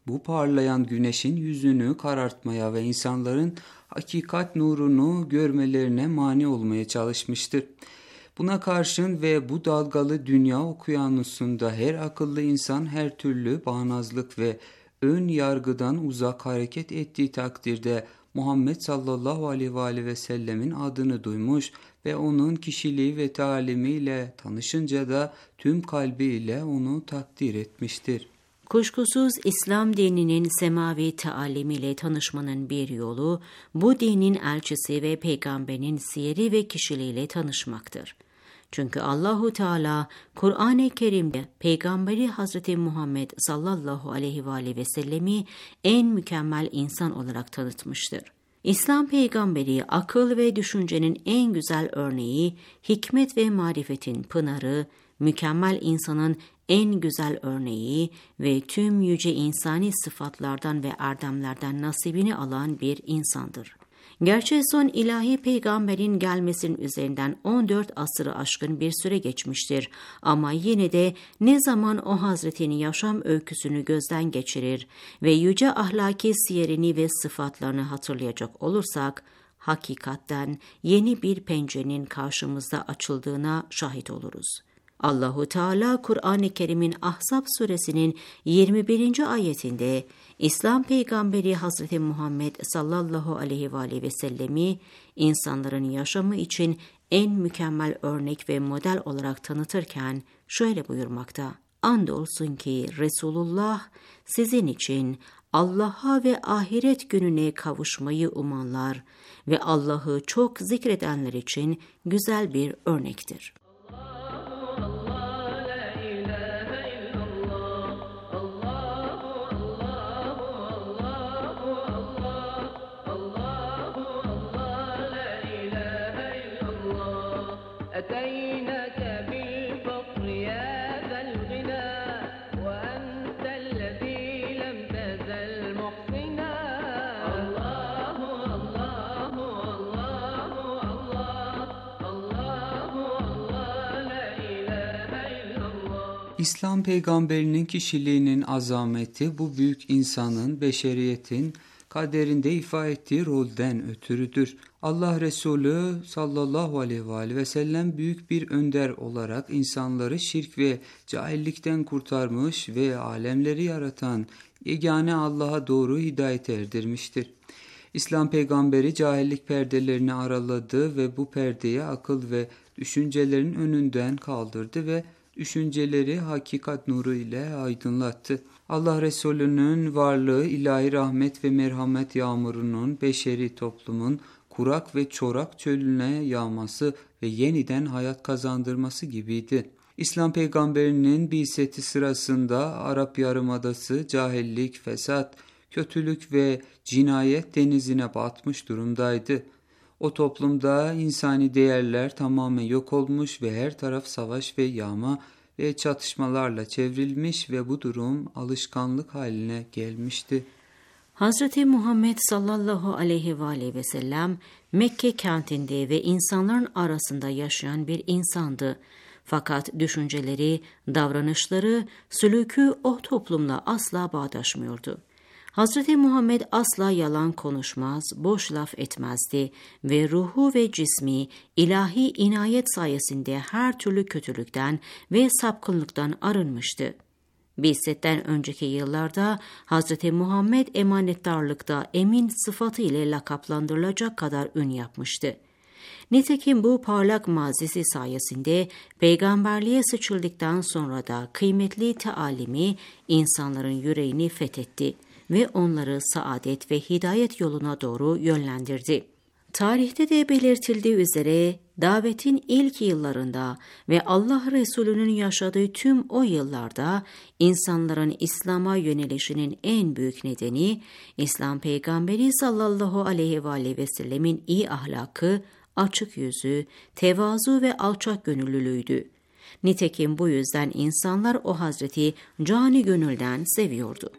bu parlayan güneşin yüzünü karartmaya ve insanların hakikat nurunu görmelerine mani olmaya çalışmıştır. Buna karşın ve bu dalgalı dünya okyanusunda her akıllı insan her türlü bağnazlık ve ön yargıdan uzak hareket ettiği takdirde Muhammed sallallahu aleyhi ve aleyhi ve sellemin adını duymuş ve onun kişiliği ve talimiyle tanışınca da tüm kalbiyle onu takdir etmiştir. Kuşkusuz İslam dininin semavi taalimiyle tanışmanın bir yolu, bu dinin elçisi ve peygamberinin siyeri ve kişiliğiyle tanışmaktır. Çünkü Allahu Teala Kur'an-ı Kerim'de Peygamberi Hazreti Muhammed sallallahu aleyhi ve aleyhi ve sellemi en mükemmel insan olarak tanıtmıştır. İslam peygamberi akıl ve düşüncenin en güzel örneği, hikmet ve marifetin pınarı, mükemmel insanın en güzel örneği ve tüm yüce insani sıfatlardan ve erdemlerden nasibini alan bir insandır. Gerçi son ilahi peygamberin gelmesinin üzerinden on dört asırı aşkın bir süre geçmiştir ama yine de ne zaman o Hazretinin yaşam öyküsünü gözden geçirir ve yüce ahlaki siyerini ve sıfatlarını hatırlayacak olursak, hakikatten yeni bir pencerenin karşımızda açıldığına şahit oluruz. Allahu Teala Kur'an-ı Kerim'in Ahzab suresinin yirmi birinci ayetinde İslam peygamberi Hazreti Muhammed sallallahu aleyhi ve aleyhi ve sellemi insanların yaşamı için en mükemmel örnek ve model olarak tanıtırken şöyle buyurmakta: Andolsun ki Resulullah sizin için Allah'a ve ahiret gününe kavuşmayı umanlar ve Allah'ı çok zikredenler için güzel bir örnektir. İslam peygamberinin kişiliğinin azameti bu büyük insanın, beşeriyetin kaderinde ifade ettiği rolden ötürüdür. Allah Resulü sallallahu aleyhi ve aleyhi ve sellem büyük bir önder olarak insanları şirk ve cahillikten kurtarmış ve alemleri yaratan yegane Allah'a doğru hidayete erdirmiştir. İslam peygamberi cahillik perdelerini araladı ve bu perdeyi akıl ve düşüncelerin önünden kaldırdı ve düşünceleri hakikat nuru ile aydınlattı. Allah Resulü'nün varlığı ilahi rahmet ve merhamet yağmurunun beşeri toplumun kurak ve çorak çölüne yağması ve yeniden hayat kazandırması gibiydi. İslam peygamberinin bi'seti sırasında Arap Yarımadası cahillik, fesat, kötülük ve cinayet denizine batmış durumdaydı. O toplumda insani değerler tamamen yok olmuş ve her taraf savaş ve yağma ve çatışmalarla çevrilmiş ve bu durum alışkanlık haline gelmişti. Hazreti Muhammed sallallahu aleyhi ve aleyhi ve sellem Mekke kentinde ve insanların arasında yaşayan bir insandı. Fakat düşünceleri, davranışları, sülükü o toplumla asla bağdaşmıyordu. Hazreti Muhammed asla yalan konuşmaz, boş laf etmezdi ve ruhu ve cismi ilahi inayet sayesinde her türlü kötülükten ve sapkınlıktan arınmıştı. Bi'setten önceki yıllarda Hazreti Muhammed emanetdarlıkta emin sıfatı ile lakaplandırılacak kadar ün yapmıştı. Nitekim bu parlak mazisi sayesinde peygamberliğe seçildikten sonra da kıymetli tealimi insanların yüreğini fethetti ve onları saadet ve hidayet yoluna doğru yönlendirdi. Tarihte de belirtildiği üzere davetin ilk yıllarında ve Allah Resulü'nün yaşadığı tüm o yıllarda insanların İslam'a yönelişinin en büyük nedeni İslam peygamberi sallallahu aleyhi ve aleyhi ve sellemin iyi ahlakı, açık yüzü, tevazu ve alçak gönüllülüğüydü. Nitekim bu yüzden insanlar o Hazreti cani gönülden seviyordu.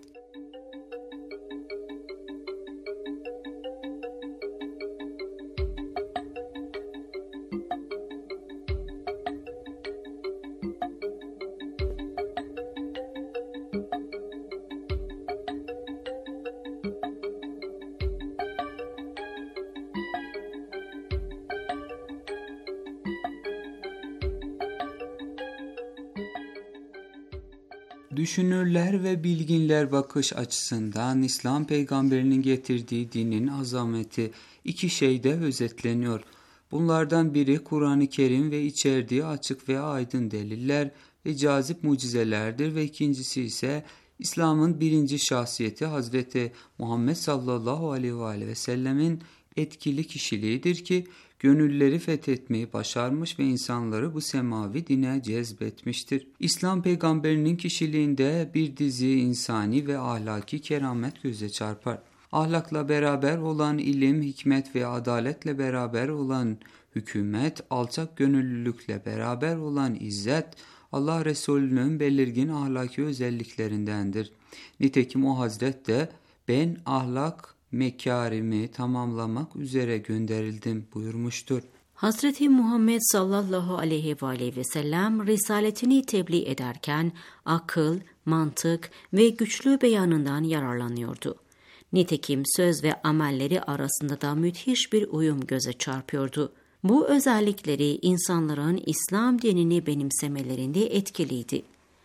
Düşünürler ve bilginler bakış açısından İslam peygamberinin getirdiği dinin azameti iki şeyde özetleniyor. Bunlardan biri Kur'an-ı Kerim ve içerdiği açık ve aydın deliller ve cazip mucizelerdir ve ikincisi ise İslam'ın birinci şahsiyeti Hazreti Muhammed sallallahu aleyhi ve sellemin etkili kişiliğidir ki gönülleri fethetmeyi başarmış ve insanları bu semavi dine cezbetmiştir. İslam peygamberinin kişiliğinde bir dizi insani ve ahlaki keramet göze çarpar. Ahlakla beraber olan ilim, hikmet ve adaletle beraber olan hükümet, alçak gönüllülükle beraber olan izzet, Allah Resulü'nün belirgin ahlaki özelliklerindendir. Nitekim o Hazret de ben ahlak mekarimi tamamlamak üzere gönderildim buyurmuştur. Hazreti Muhammed sallallahu aleyhi ve aleyhi ve sellem risaletini tebliğ ederken akıl, mantık ve güçlü beyanından yararlanıyordu. Nitekim söz ve amelleri arasında da müthiş bir uyum göze çarpıyordu. Bu özellikleri insanların İslam dinini benimsemelerinde etkiliydi.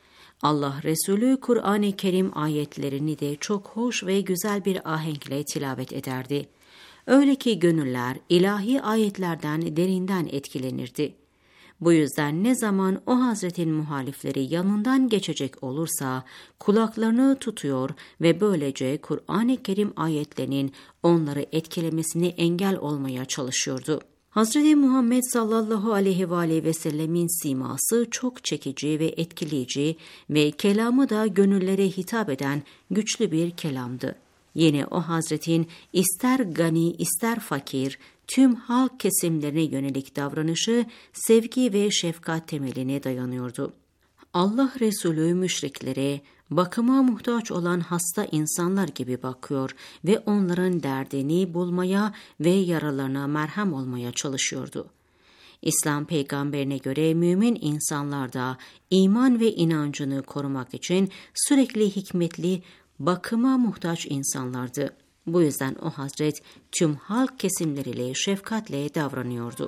Allah Resulü Kur'an-ı Kerim ayetlerini de çok hoş ve güzel bir ahenkle tilavet ederdi. Öyle ki gönüller ilahi ayetlerden derinden etkilenirdi. Bu yüzden ne zaman o Hazretin muhalifleri yanından geçecek olursa kulaklarını tutuyor ve böylece Kur'an-ı Kerim ayetlerinin onları etkilemesini engel olmaya çalışıyordu. Hazreti Muhammed sallallahu aleyhi ve aleyhi ve sellemin siması çok çekici ve etkileyici ve kelamı da gönüllere hitap eden güçlü bir kelamdı. Yine o Hazretin ister gani ister fakir tüm halk kesimlerine yönelik davranışı sevgi ve şefkat temeline dayanıyordu. Allah Resulü müşriklere bakıma muhtaç olan hasta insanlar gibi bakıyor ve onların derdini bulmaya ve yaralarına merhem olmaya çalışıyordu. İslam peygamberine göre mümin insanlar da iman ve inancını korumak için sürekli hikmetli, bakıma muhtaç insanlardı. Bu yüzden o Hazret tüm halk kesimleriyle şefkatle davranıyordu.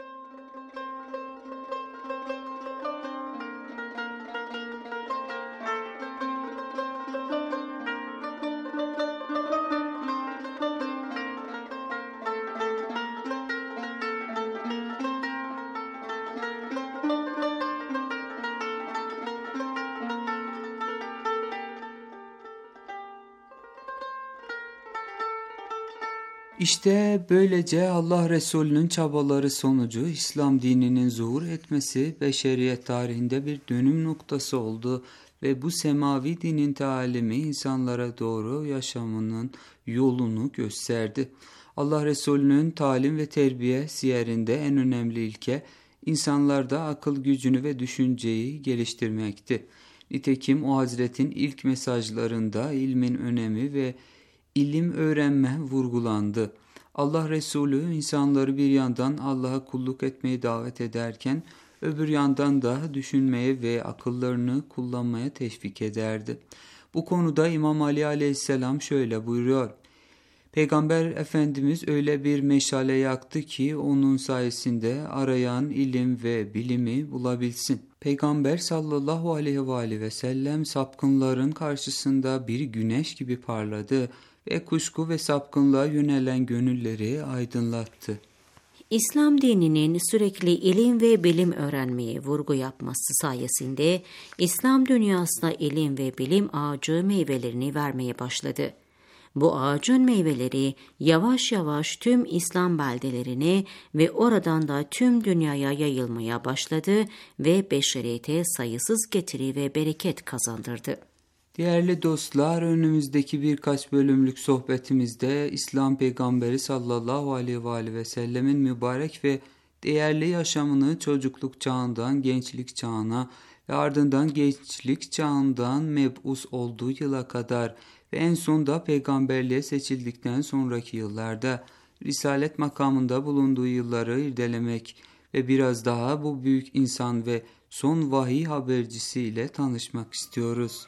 İşte böylece Allah Resulü'nün çabaları sonucu İslam dininin zuhur etmesi beşeriyet tarihinde bir dönüm noktası oldu ve bu semavi dinin talimi insanlara doğru yaşamının yolunu gösterdi. Allah Resulü'nün talim ve terbiye siyerinde en önemli ilke insanlarda akıl gücünü ve düşünceyi geliştirmekti. Nitekim o Hazretin ilk mesajlarında ilmin önemi ve İlim öğrenme vurgulandı. Allah Resulü insanları bir yandan Allah'a kulluk etmeye davet ederken öbür yandan da düşünmeye ve akıllarını kullanmaya teşvik ederdi. Bu konuda İmam Ali aleyhisselam şöyle buyuruyor. Peygamber Efendimiz öyle bir meşale yaktı ki onun sayesinde arayan ilim ve bilimi bulabilsin. Peygamber sallallahu aleyhi ve aleyhi ve sellem sapkınların karşısında bir güneş gibi parladı ve kuşku ve sapkınlığa yönelen gönülleri aydınlattı. İslam dininin sürekli ilim ve bilim öğrenmeye vurgu yapması sayesinde İslam dünyasına ilim ve bilim ağacı meyvelerini vermeye başladı. Bu ağacın meyveleri yavaş yavaş tüm İslam beldelerine ve oradan da tüm dünyaya yayılmaya başladı ve beşeriyete sayısız getiri ve bereket kazandırdı. Değerli dostlar, önümüzdeki birkaç bölümlük sohbetimizde İslam Peygamberi sallallahu aleyhi ve aleyhi ve sellemin mübarek ve değerli yaşamını çocukluk çağından gençlik çağına ve ardından gençlik çağından meb'us olduğu yıla kadar ve en sonunda peygamberliğe seçildikten sonraki yıllarda risalet makamında bulunduğu yılları irdelemek ve biraz daha bu büyük insan ve son vahiy habercisiyle tanışmak istiyoruz.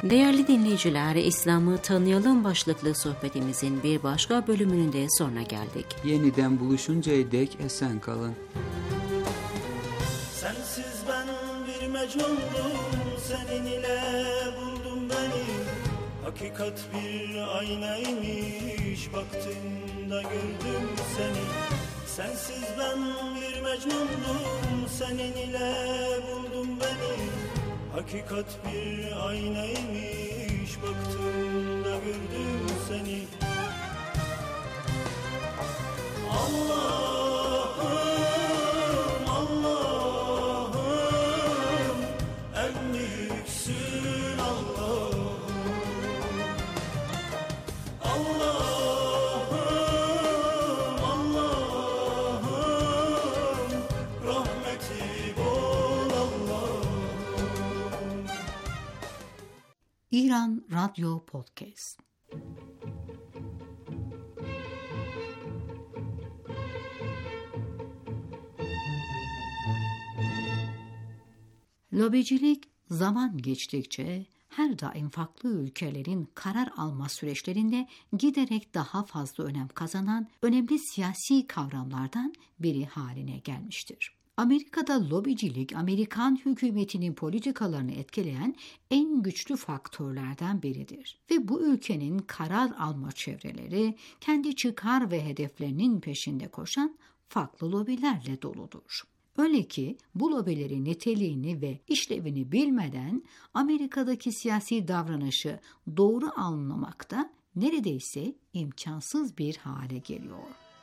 Değerli dinleyiciler, İslam'ı tanıyalım başlıklı sohbetimizin bir başka bölümünün de sonuna geldik. Yeniden buluşuncaya dek esen kalın. Sensiz ben bir mecnundum, senin ile buldum beni. Hakikat bir aynaymış, baktığımda gördüm seni. Sensiz ben bir mecnundum, senin ile buldum beni. Hakikat bir aynaymış, baktığımda gördüm seni. Allah'ım, Allah'ım, en büyüksün Allah'ım. Allah'ım, Allah'ım, rahmeti bol Allah'ım. İran Radyo Podcast. Lobicilik zaman geçtikçe her daim farklı ülkelerin karar alma süreçlerinde giderek daha fazla önem kazanan önemli siyasi kavramlardan biri haline gelmiştir. Amerika'da lobicilik, Amerikan hükümetinin politikalarını etkileyen en güçlü faktörlerden biridir. Ve bu ülkenin karar alma çevreleri kendi çıkar ve hedeflerinin peşinde koşan farklı lobilerle doludur. Öyle ki bu lobilerin niteliğini ve işlevini bilmeden Amerika'daki siyasi davranışı doğru anlamakta neredeyse imkansız bir hale geliyor.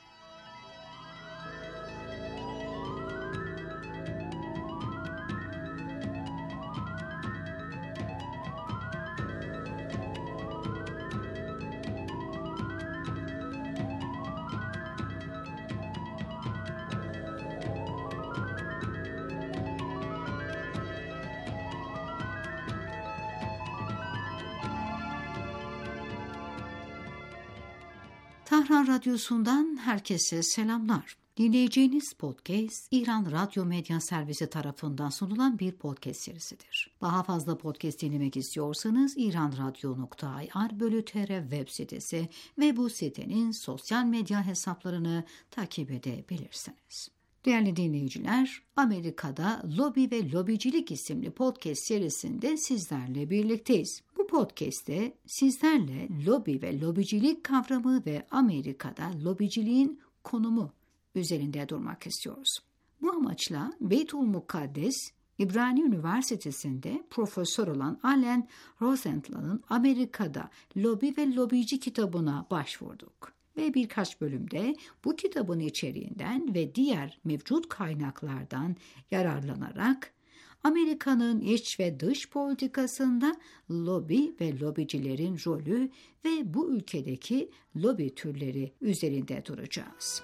Tahran Radyosu'ndan herkese selamlar. Dinleyeceğiniz podcast, İran Radyo Medya Servisi tarafından sunulan bir podcast serisidir. Daha fazla podcast dinlemek istiyorsanız iranradyo nokta ir bölü tr web sitesi ve bu sitenin sosyal medya hesaplarını takip edebilirsiniz. Değerli dinleyiciler, Amerika'da Lobi ve Lobicilik isimli podcast serisinde sizlerle birlikteyiz. Bu podcast'te sizlerle lobi ve lobicilik kavramı ve Amerika'da lobiciliğin konumu üzerinde durmak istiyoruz. Bu amaçla Beytülmukaddes İbrani Üniversitesi'nde profesör olan Allen Rosenthal'ın Amerika'da Lobi ve Lobici kitabına başvurduk. Ve birkaç bölümde bu kitabın içeriğinden ve diğer mevcut kaynaklardan yararlanarak Amerika'nın iç ve dış politikasında lobi ve lobicilerin rolü ve bu ülkedeki lobi türleri üzerinde duracağız.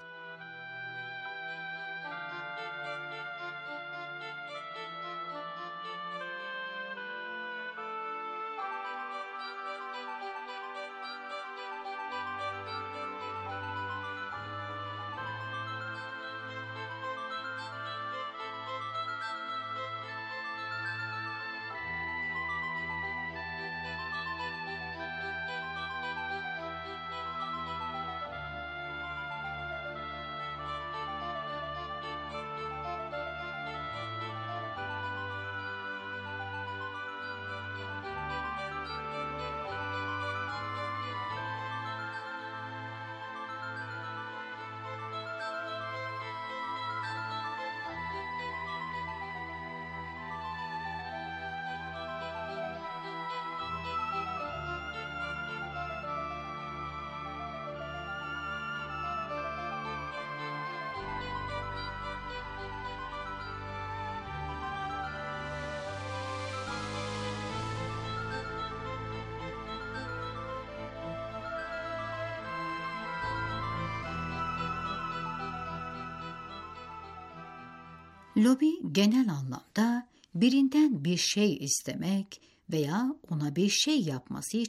Lobi genel anlamda birinden bir şey istemek veya ona bir şey yapması için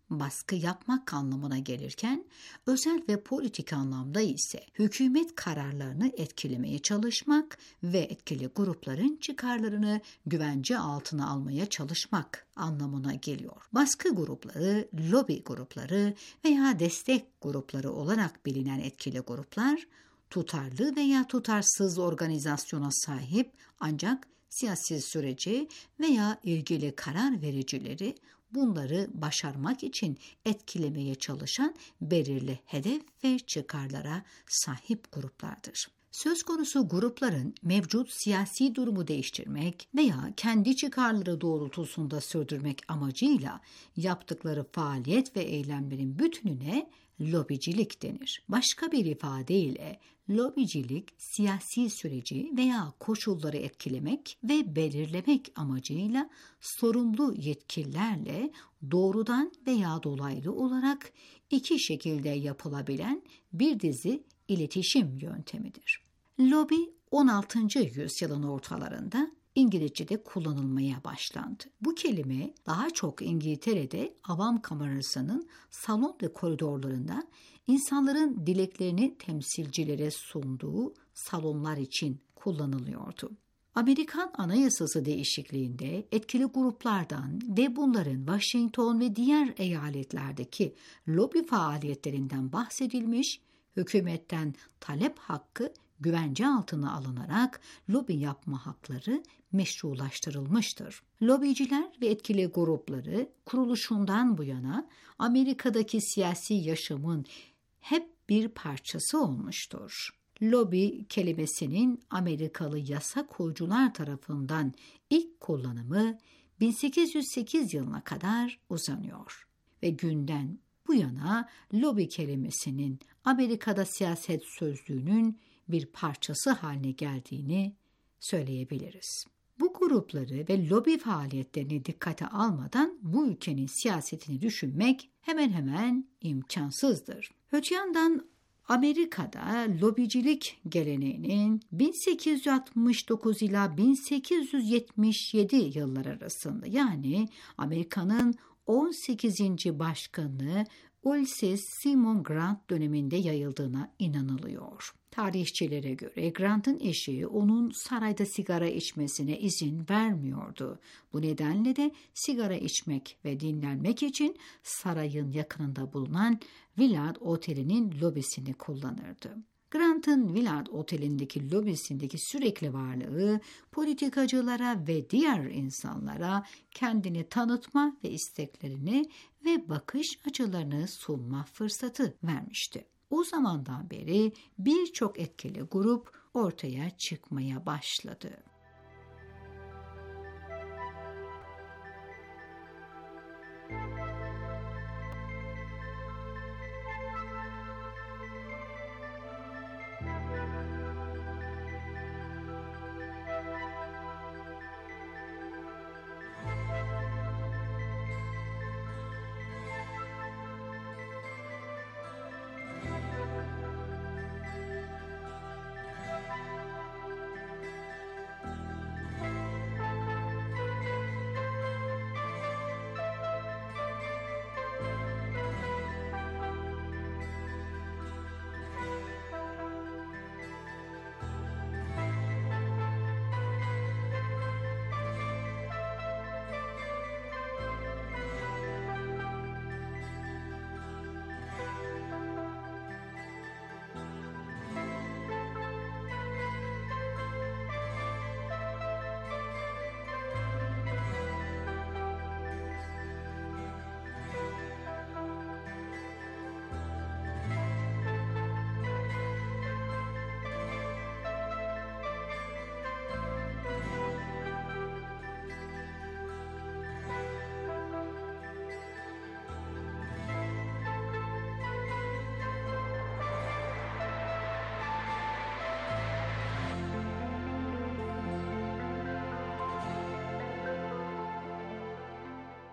baskı yapmak anlamına gelirken, özel ve politik anlamda ise hükümet kararlarını etkilemeye çalışmak ve etkili grupların çıkarlarını güvence altına almaya çalışmak anlamına geliyor. Baskı grupları, lobi grupları veya destek grupları olarak bilinen etkili gruplar, tutarlı veya tutarsız organizasyona sahip ancak siyasi süreci veya ilgili karar vericileri bunları başarmak için etkilemeye çalışan belirli hedef ve çıkarlara sahip gruplardır. Söz konusu grupların mevcut siyasi durumu değiştirmek veya kendi çıkarları doğrultusunda sürdürmek amacıyla yaptıkları faaliyet ve eylemlerin bütününe lobicilik denir. Başka bir ifadeyle lobicilik, siyasi süreci veya koşulları etkilemek ve belirlemek amacıyla sorumlu yetkililerle doğrudan veya dolaylı olarak iki şekilde yapılabilen bir dizi iletişim yöntemidir. Lobi on altıncı yüzyılın ortalarında İngilizce'de kullanılmaya başlandı. Bu kelime daha çok İngiltere'de avam kamerasının salon ve koridorlarında insanların dileklerini temsilcilere sunduğu salonlar için kullanılıyordu. Amerikan Anayasası değişikliğinde etkili gruplardan ve bunların Washington ve diğer eyaletlerdeki lobi faaliyetlerinden bahsedilmiş, hükümetten talep hakkı güvence altına alınarak lobi yapma hakları meşrulaştırılmıştır. Lobiciler ve etkili grupları kuruluşundan bu yana Amerika'daki siyasi yaşamın hep bir parçası olmuştur. Lobi kelimesinin Amerikalı yasa koyucular tarafından ilk kullanımı bin sekiz yüz sekiz yılına kadar uzanıyor ve günden bu yana lobi kelimesinin Amerika'da siyaset sözlüğünün bir parçası haline geldiğini söyleyebiliriz. Bu grupları ve lobi faaliyetlerini dikkate almadan bu ülkenin siyasetini düşünmek hemen hemen imkansızdır. Öte yandan Amerika'da lobicilik geleneğinin bin sekiz yüz altmış dokuz ila bin sekiz yüz yetmiş yedi yıllar arasında, yani Amerika'nın on sekizinci başkanı Ulysses Simon Grant döneminde yayıldığına inanılıyor. Tarihçilere göre Grant'ın eşi onun sarayda sigara içmesine izin vermiyordu. Bu nedenle de sigara içmek ve dinlenmek için sarayın yakınında bulunan Willard Oteli'nin lobisini kullanırdı. Grant'ın Willard Oteli'ndeki lobisindeki sürekli varlığı politikacılara ve diğer insanlara kendini tanıtma ve isteklerini ve bakış açılarını sunma fırsatı vermişti. O zamandan beri birçok etkili grup ortaya çıkmaya başladı.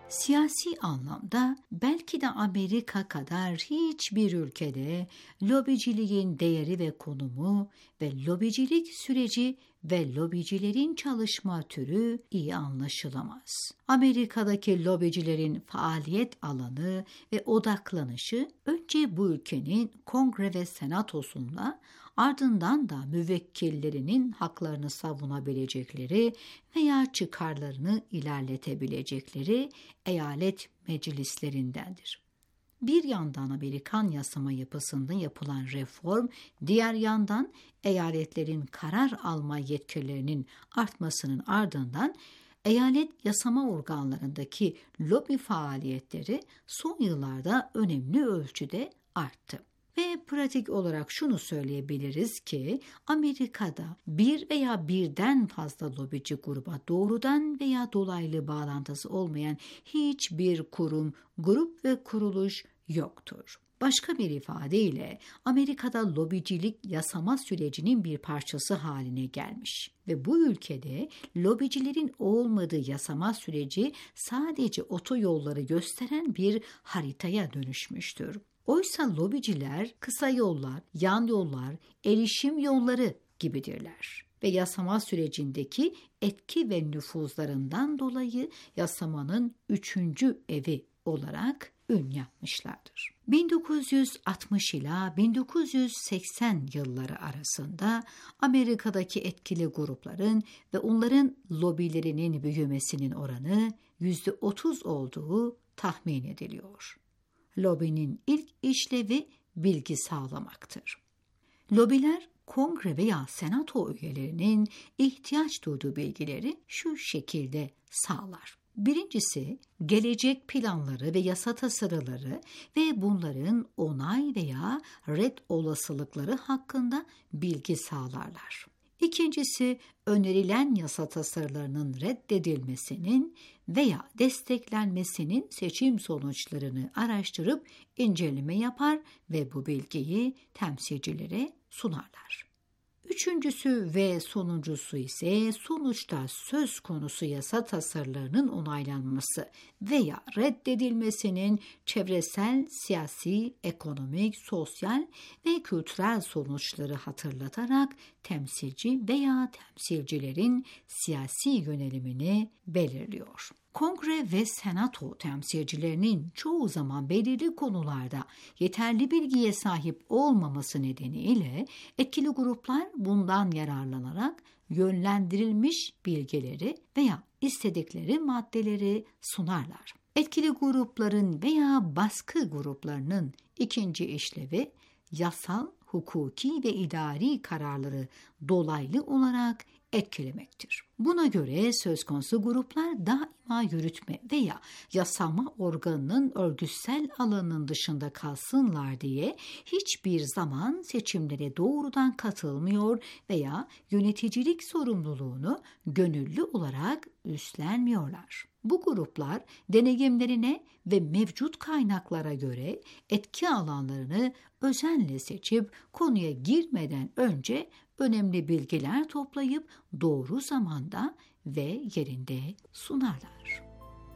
Siyasi anlamda belki de Amerika kadar hiçbir ülkede lobiciliğin değeri ve konumu ve lobicilik süreci ve lobicilerin çalışma türü iyi anlaşılamaz. Amerika'daki lobicilerin faaliyet alanı ve odaklanışı önce bu ülkenin kongre ve senatosunda, ardından da müvekkillerinin haklarını savunabilecekleri veya çıkarlarını ilerletebilecekleri eyalet meclislerindendir. Bir yandan Amerikan yasama yapısında yapılan reform, diğer yandan eyaletlerin karar alma yetkilerinin artmasının ardından eyalet yasama organlarındaki lobi faaliyetleri son yıllarda önemli ölçüde arttı. Ve pratik olarak şunu söyleyebiliriz ki Amerika'da bir veya birden fazla lobici gruba doğrudan veya dolaylı bağlantısı olmayan hiçbir kurum, grup ve kuruluş yoktur. Başka bir ifadeyle Amerika'da lobicilik yasama sürecinin bir parçası haline gelmiş ve bu ülkede lobicilerin olmadığı yasama süreci sadece otoyolları gösteren bir haritaya dönüşmüştür. Oysa lobiciler kısa yollar, yan yollar, erişim yolları gibidirler ve yasama sürecindeki etki ve nüfuzlarından dolayı yasamanın üçüncü evi olarak ün yapmışlardır. bin dokuz yüz altmış ila bin dokuz yüz seksen yılları arasında Amerika'daki etkili grupların ve onların lobilerinin büyümesinin oranı yüzde otuz olduğu tahmin ediliyor. Lobinin ilk işlevi bilgi sağlamaktır. Lobiler kongre veya senato üyelerinin ihtiyaç duyduğu bilgileri şu şekilde sağlar. Birincisi, gelecek planları ve yasa tasarıları ve bunların onay veya red olasılıkları hakkında bilgi sağlarlar. İkincisi, önerilen yasa tasarılarının reddedilmesinin veya desteklenmesinin seçim sonuçlarını araştırıp inceleme yapar ve bu bilgiyi temsilcilere sunarlar. Üçüncüsü ve sonuncusu ise sonuçta söz konusu yasa tasarılarının onaylanması veya reddedilmesinin çevresel, siyasi, ekonomik, sosyal ve kültürel sonuçları hatırlatarak temsilci veya temsilcilerin siyasi yönelimini belirliyor. Kongre ve senato temsilcilerinin çoğu zaman belirli konularda yeterli bilgiye sahip olmaması nedeniyle etkili gruplar bundan yararlanarak yönlendirilmiş bilgileri veya istedikleri maddeleri sunarlar. Etkili grupların veya baskı gruplarının ikinci işlevi yasal, hukuki ve idari kararları dolaylı olarak etkilemektir. Buna göre söz konusu gruplar daima yürütme veya yasama organının örgütsel alanının dışında kalsınlar diye hiçbir zaman seçimlere doğrudan katılmıyor veya yöneticilik sorumluluğunu gönüllü olarak üstlenmiyorlar. Bu gruplar deneyimlerine ve mevcut kaynaklara göre etki alanlarını özenle seçip konuya girmeden önce önemli bilgiler toplayıp doğru zamanda ve yerinde sunarlar.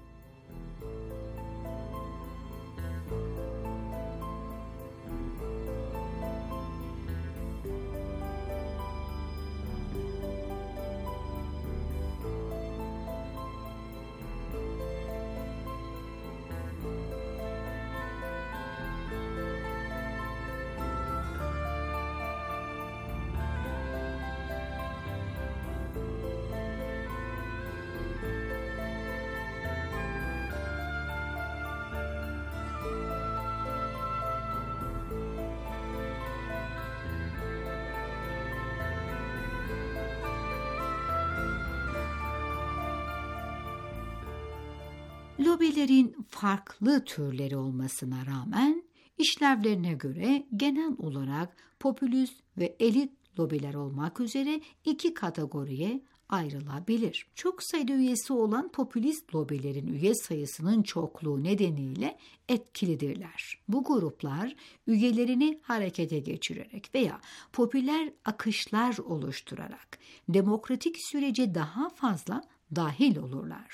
Lobilerin farklı türleri olmasına rağmen işlevlerine göre genel olarak popülist ve elit lobiler olmak üzere iki kategoriye ayrılabilir. Çok sayıda üyesi olan popülist lobilerin üye sayısının çokluğu nedeniyle etkilidirler. Bu gruplar üyelerini harekete geçirerek veya popüler akışlar oluşturarak demokratik sürece daha fazla dahil olurlar.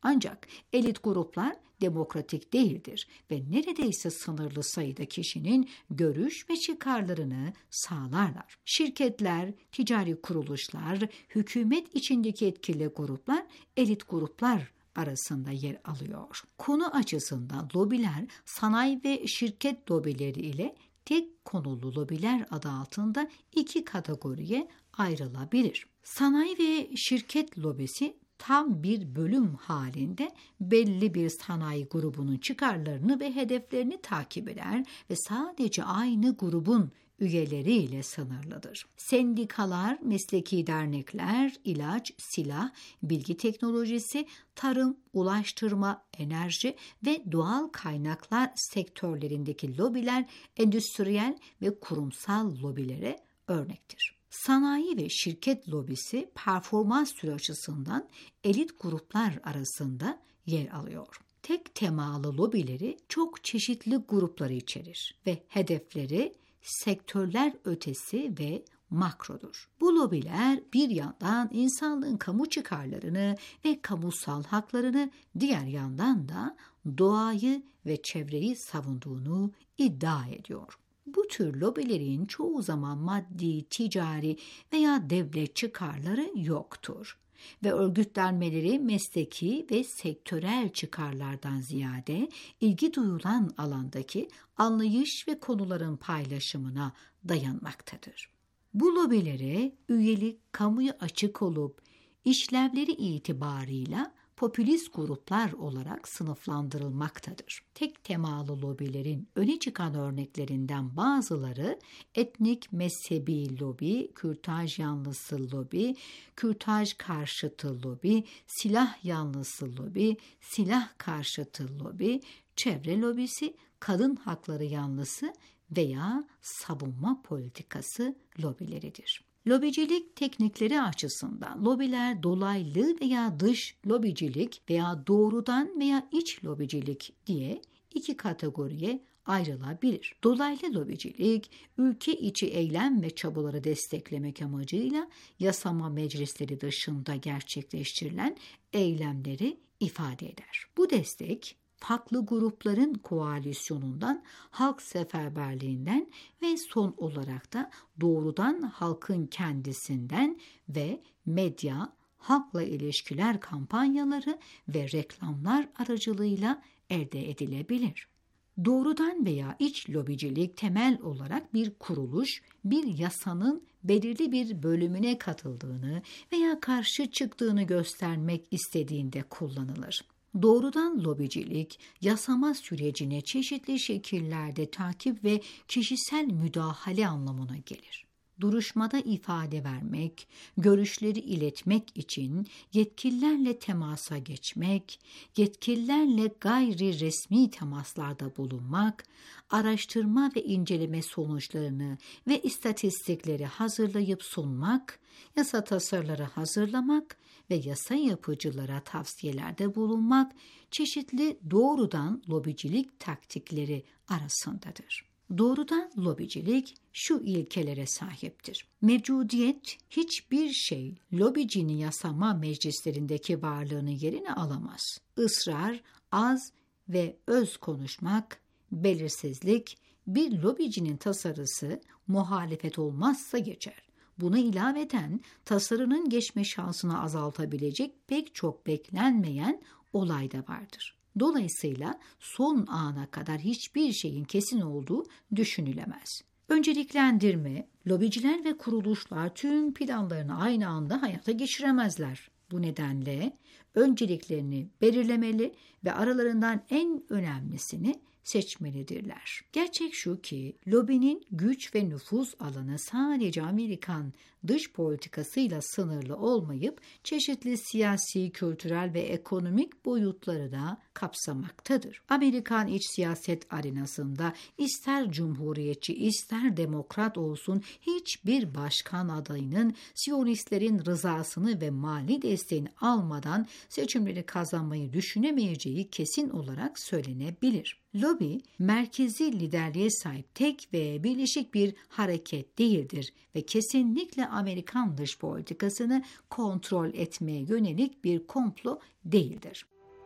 Ancak elit gruplar demokratik değildir ve neredeyse sınırlı sayıda kişinin görüş ve çıkarlarını sağlarlar. Şirketler, ticari kuruluşlar, hükümet içindeki etkili gruplar, elit gruplar arasında yer alıyor. Konu açısından lobiler sanayi ve şirket lobileri ile tek konulu lobiler adı altında iki kategoriye ayrılabilir. Sanayi ve şirket lobisi tam bir bölüm halinde belli bir sanayi grubunun çıkarlarını ve hedeflerini takip eder ve sadece aynı grubun üyeleriyle sınırlıdır. Sendikalar, mesleki dernekler, ilaç, silah, bilgi teknolojisi, tarım, ulaştırma, enerji ve doğal kaynaklar sektörlerindeki lobiler endüstriyel ve kurumsal lobilere örnektir. Sanayi ve şirket lobisi performans türü açısından elit gruplar arasında yer alıyor. Tek temalı lobileri çok çeşitli grupları içerir ve hedefleri sektörler ötesi ve makrodur. Bu lobiler bir yandan insanlığın kamu çıkarlarını ve kamusal haklarını, diğer yandan da doğayı ve çevreyi savunduğunu iddia ediyor. Bu tür lobilerin çoğu zaman maddi, ticari veya devlet çıkarları yoktur ve örgütlenmeleri mesleki ve sektörel çıkarlardan ziyade ilgi duyulan alandaki anlayış ve konuların paylaşımına dayanmaktadır. Bu lobilere üyelik kamuya açık olup işlevleri itibarıyla popülist gruplar olarak sınıflandırılmaktadır. Tek temalı lobilerin öne çıkan örneklerinden bazıları etnik mezhebi lobi, kürtaj yanlısı lobi, kürtaj karşıtı lobi, silah yanlısı lobi, silah karşıtı lobi, çevre lobisi, kadın hakları yanlısı veya savunma politikası lobileridir. Lobicilik teknikleri açısından lobiler dolaylı veya dış lobicilik veya doğrudan veya iç lobicilik diye iki kategoriye ayrılabilir. Dolaylı lobicilik, ülke içi eylem ve çabaları desteklemek amacıyla yasama meclisleri dışında gerçekleştirilen eylemleri ifade eder. Bu destek, farklı grupların koalisyonundan, halk seferberliğinden ve son olarak da doğrudan halkın kendisinden ve medya, halkla ilişkiler kampanyaları ve reklamlar aracılığıyla elde edilebilir. Doğrudan veya iç lobicilik temel olarak bir kuruluş, bir yasanın belirli bir bölümüne katıldığını veya karşı çıktığını göstermek istediğinde kullanılır. Doğrudan lobicilik, yasama sürecine çeşitli şekillerde takip ve kişisel müdahale anlamına gelir. Duruşmada ifade vermek, görüşleri iletmek için yetkililerle temasa geçmek, yetkililerle gayri resmi temaslarda bulunmak, araştırma ve inceleme sonuçlarını ve istatistikleri hazırlayıp sunmak, yasa tasarıları hazırlamak ve yasa yapıcılara tavsiyelerde bulunmak çeşitli doğrudan lobicilik taktikleri arasındadır. Doğrudan lobicilik şu ilkelere sahiptir. Mevcudiyet, hiçbir şey lobicinin yasama meclislerindeki varlığını yerine alamaz. Israr, az ve öz konuşmak, belirsizlik, bir lobicinin tasarısı muhalefet olmazsa geçer. Buna ilaveten tasarının geçme şansını azaltabilecek pek çok beklenmeyen olay da vardır. Dolayısıyla son ana kadar hiçbir şeyin kesin olduğu düşünülemez. Önceliklendirme, lobiciler ve kuruluşlar tüm planlarını aynı anda hayata geçiremezler. Bu nedenle önceliklerini belirlemeli ve aralarından en önemlisini seçmelidirler. Gerçek şu ki lobinin güç ve nüfuz alanı sadece Amerikan dış politikasıyla sınırlı olmayıp çeşitli siyasi, kültürel ve ekonomik boyutları da kapsamaktadır. Amerikan iç siyaset arenasında ister cumhuriyetçi ister demokrat olsun hiçbir başkan adayının Siyonistlerin rızasını ve mali desteğini almadan seçimleri kazanmayı düşünemeyeceği kesin olarak söylenebilir. Lobi, merkezi liderliğe sahip tek ve birleşik bir hareket değildir ve kesinlikle Amerikan dış politikasını kontrol etmeye yönelik bir komplo değildir.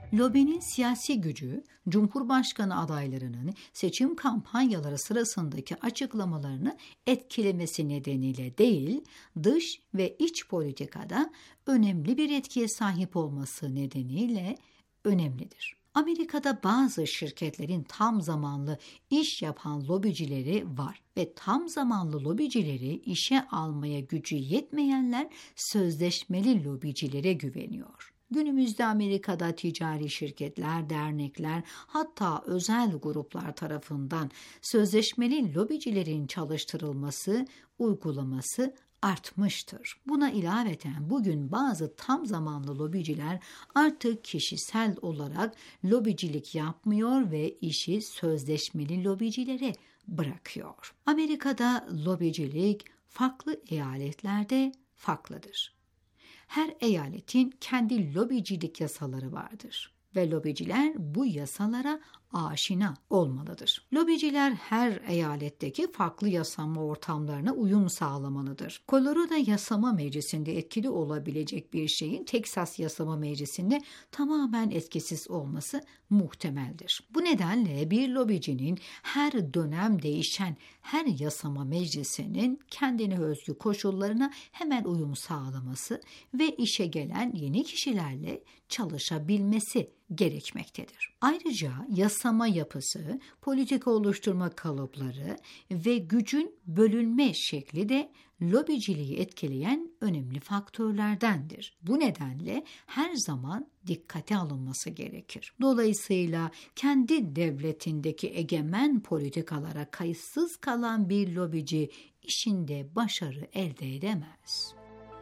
Lobinin siyasi gücü, Cumhurbaşkanı adaylarının seçim kampanyaları sırasındaki açıklamalarını etkilemesi nedeniyle değil, dış ve iç politikada önemli bir etkiye sahip olması nedeniyle önemlidir. Amerika'da bazı şirketlerin tam zamanlı iş yapan lobicileri var ve tam zamanlı lobicileri işe almaya gücü yetmeyenler sözleşmeli lobicilere güveniyor. Günümüzde Amerika'da ticari şirketler, dernekler, hatta özel gruplar tarafından sözleşmeli lobicilerin çalıştırılması, uygulaması artmıştır. Buna ilaveten bugün bazı tam zamanlı lobiciler artık kişisel olarak lobicilik yapmıyor ve işi sözleşmeli lobicilere bırakıyor. Amerika'da lobicilik farklı eyaletlerde farklıdır. Her eyaletin kendi lobicilik yasaları vardır ve lobiciler bu yasalara aşina olmalıdır. Lobiciler her eyaletteki farklı yasama ortamlarına uyum sağlamalıdır. Colorado Yasama Meclisi'nde etkili olabilecek bir şeyin Texas Yasama Meclisi'nde tamamen etkisiz olması muhtemeldir. Bu nedenle bir lobicinin her dönem değişen her yasama meclisinin kendine özgü koşullarına hemen uyum sağlaması ve işe gelen yeni kişilerle çalışabilmesi gerekmektedir. Ayrıca yasama yapısı, politika oluşturma kalıpları ve gücün bölünme şekli de lobiciliği etkileyen önemli faktörlerdendir. Bu nedenle her zaman dikkate alınması gerekir. Dolayısıyla kendi devletindeki egemen politikalara kayıtsız kalan bir lobici işinde başarı elde edemez.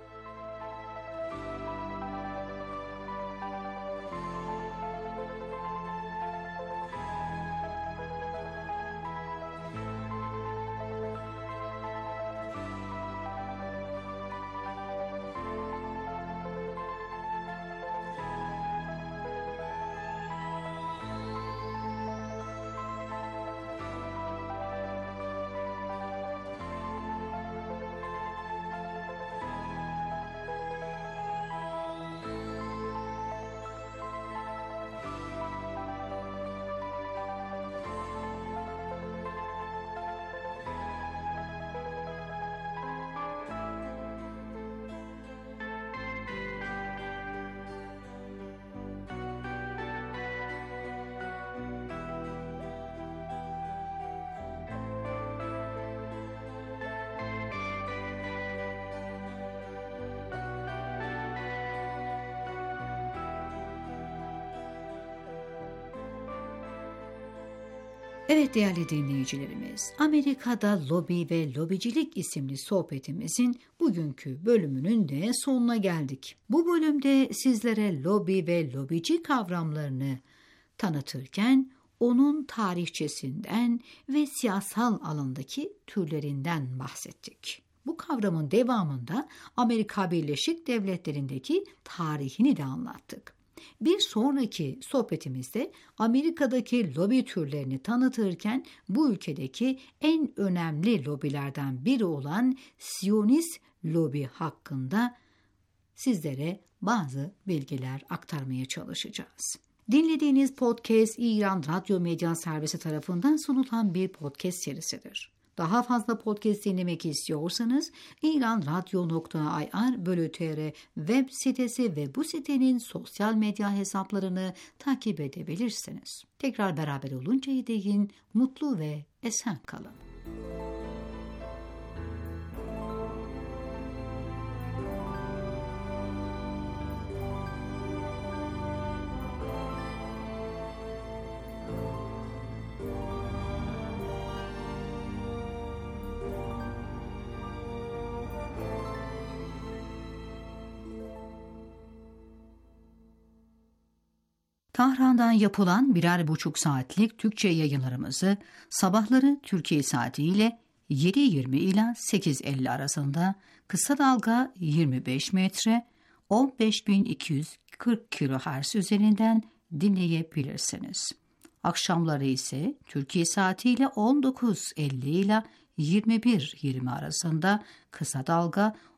Evet değerli dinleyicilerimiz, Amerika'da Lobi ve Lobicilik isimli sohbetimizin bugünkü bölümünün de sonuna geldik. Bu bölümde sizlere lobi ve lobici kavramlarını tanıtırken onun tarihçesinden ve siyasal alandaki türlerinden bahsettik. Bu kavramın devamında Amerika Birleşik Devletleri'ndeki tarihini de anlattık. Bir sonraki sohbetimizde Amerika'daki lobi türlerini tanıtırken bu ülkedeki en önemli lobilerden biri olan Siyonist lobi hakkında sizlere bazı bilgiler aktarmaya çalışacağız. Dinlediğiniz podcast İran Radyo Medya Servisi tarafından sunulan bir podcast serisidir. Daha fazla podcast dinlemek istiyorsanız iranradyo nokta ir bölü tr web sitesi ve bu sitenin sosyal medya hesaplarını takip edebilirsiniz. Tekrar beraber oluncaya değin mutlu ve esen kalın. Tahran'dan yapılan birer buçuk saatlik Türkçe yayınlarımızı sabahları Türkiye saatiyle yedi yirmi ila sekiz elli arasında kısa dalga yirmi beş metre on beş bin iki yüz kırk kilohertz üzerinden dinleyebilirsiniz. Akşamları ise Türkiye saatiyle on dokuz elli ila yirmi bir yirmi arasında kısa dalga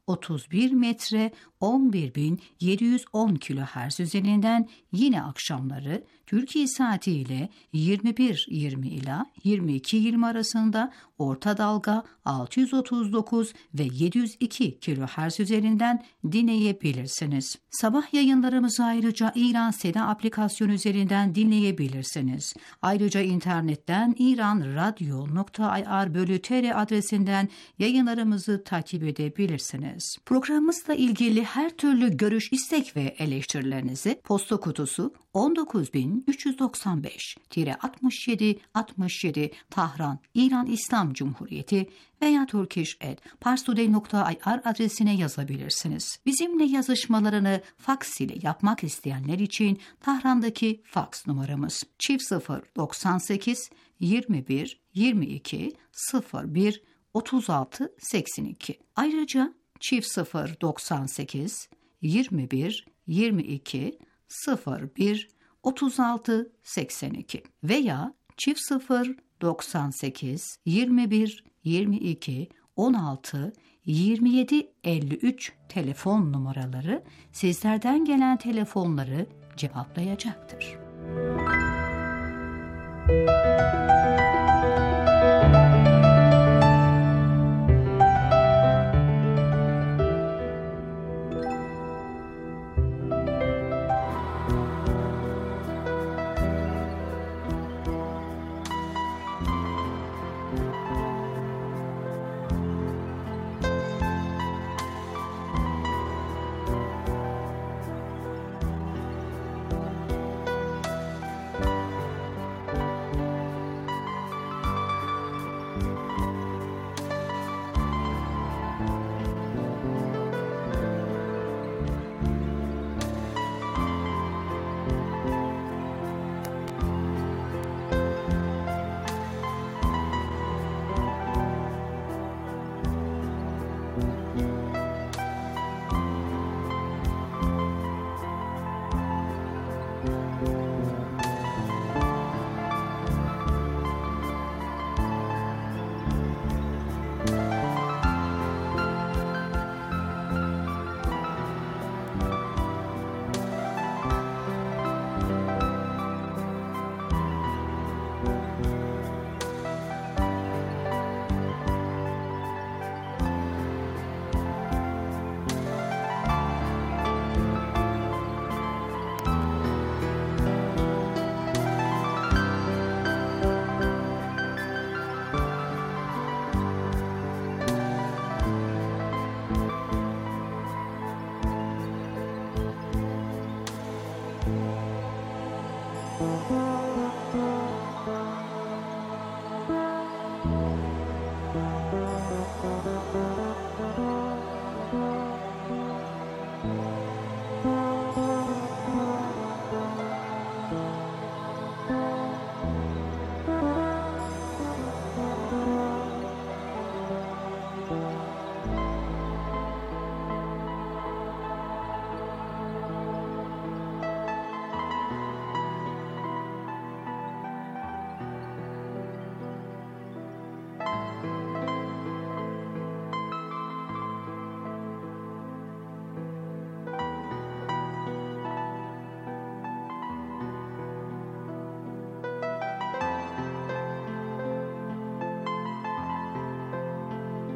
otuz bir metre on bir bin yedi yüz on kilohertz üzerinden, yine akşamları Türkiye saati ile yirmi bir yirmi ila yirmi iki yirmi arasında orta dalga altı yüz otuz dokuz ve yedi yüz iki kilohertz üzerinden dinleyebilirsiniz. Sabah yayınlarımızı ayrıca İran Seda aplikasyonu üzerinden dinleyebilirsiniz. Ayrıca internetten iranradio nokta i r bölü t r adresinden yayınlarımızı takip edebilirsiniz. Programımızla ilgili her türlü görüş, istek ve eleştirilerinizi posta kutusu on dokuz bin üç yüz doksan beş altmış yedi altmış yedi Tahran, İran İslam Cumhuriyeti veya turkish at parstoday nokta i r adresine yazabilirsiniz. Bizimle yazışmalarını faks ile yapmak isteyenler için Tahran'daki faks numaramız çift sıfır doksan sekiz yirmi bir yirmi iki sıfır bir otuz altı seksen iki. Ayrıca çift sıfır doksan sekiz yirmi bir yirmi iki sıfır bir otuz altı seksen iki veya çift sıfır doksan sekiz yirmi bir yirmi iki on altı yirmi yedi elli üç telefon numaraları sizlerden gelen telefonları cevaplayacaktır.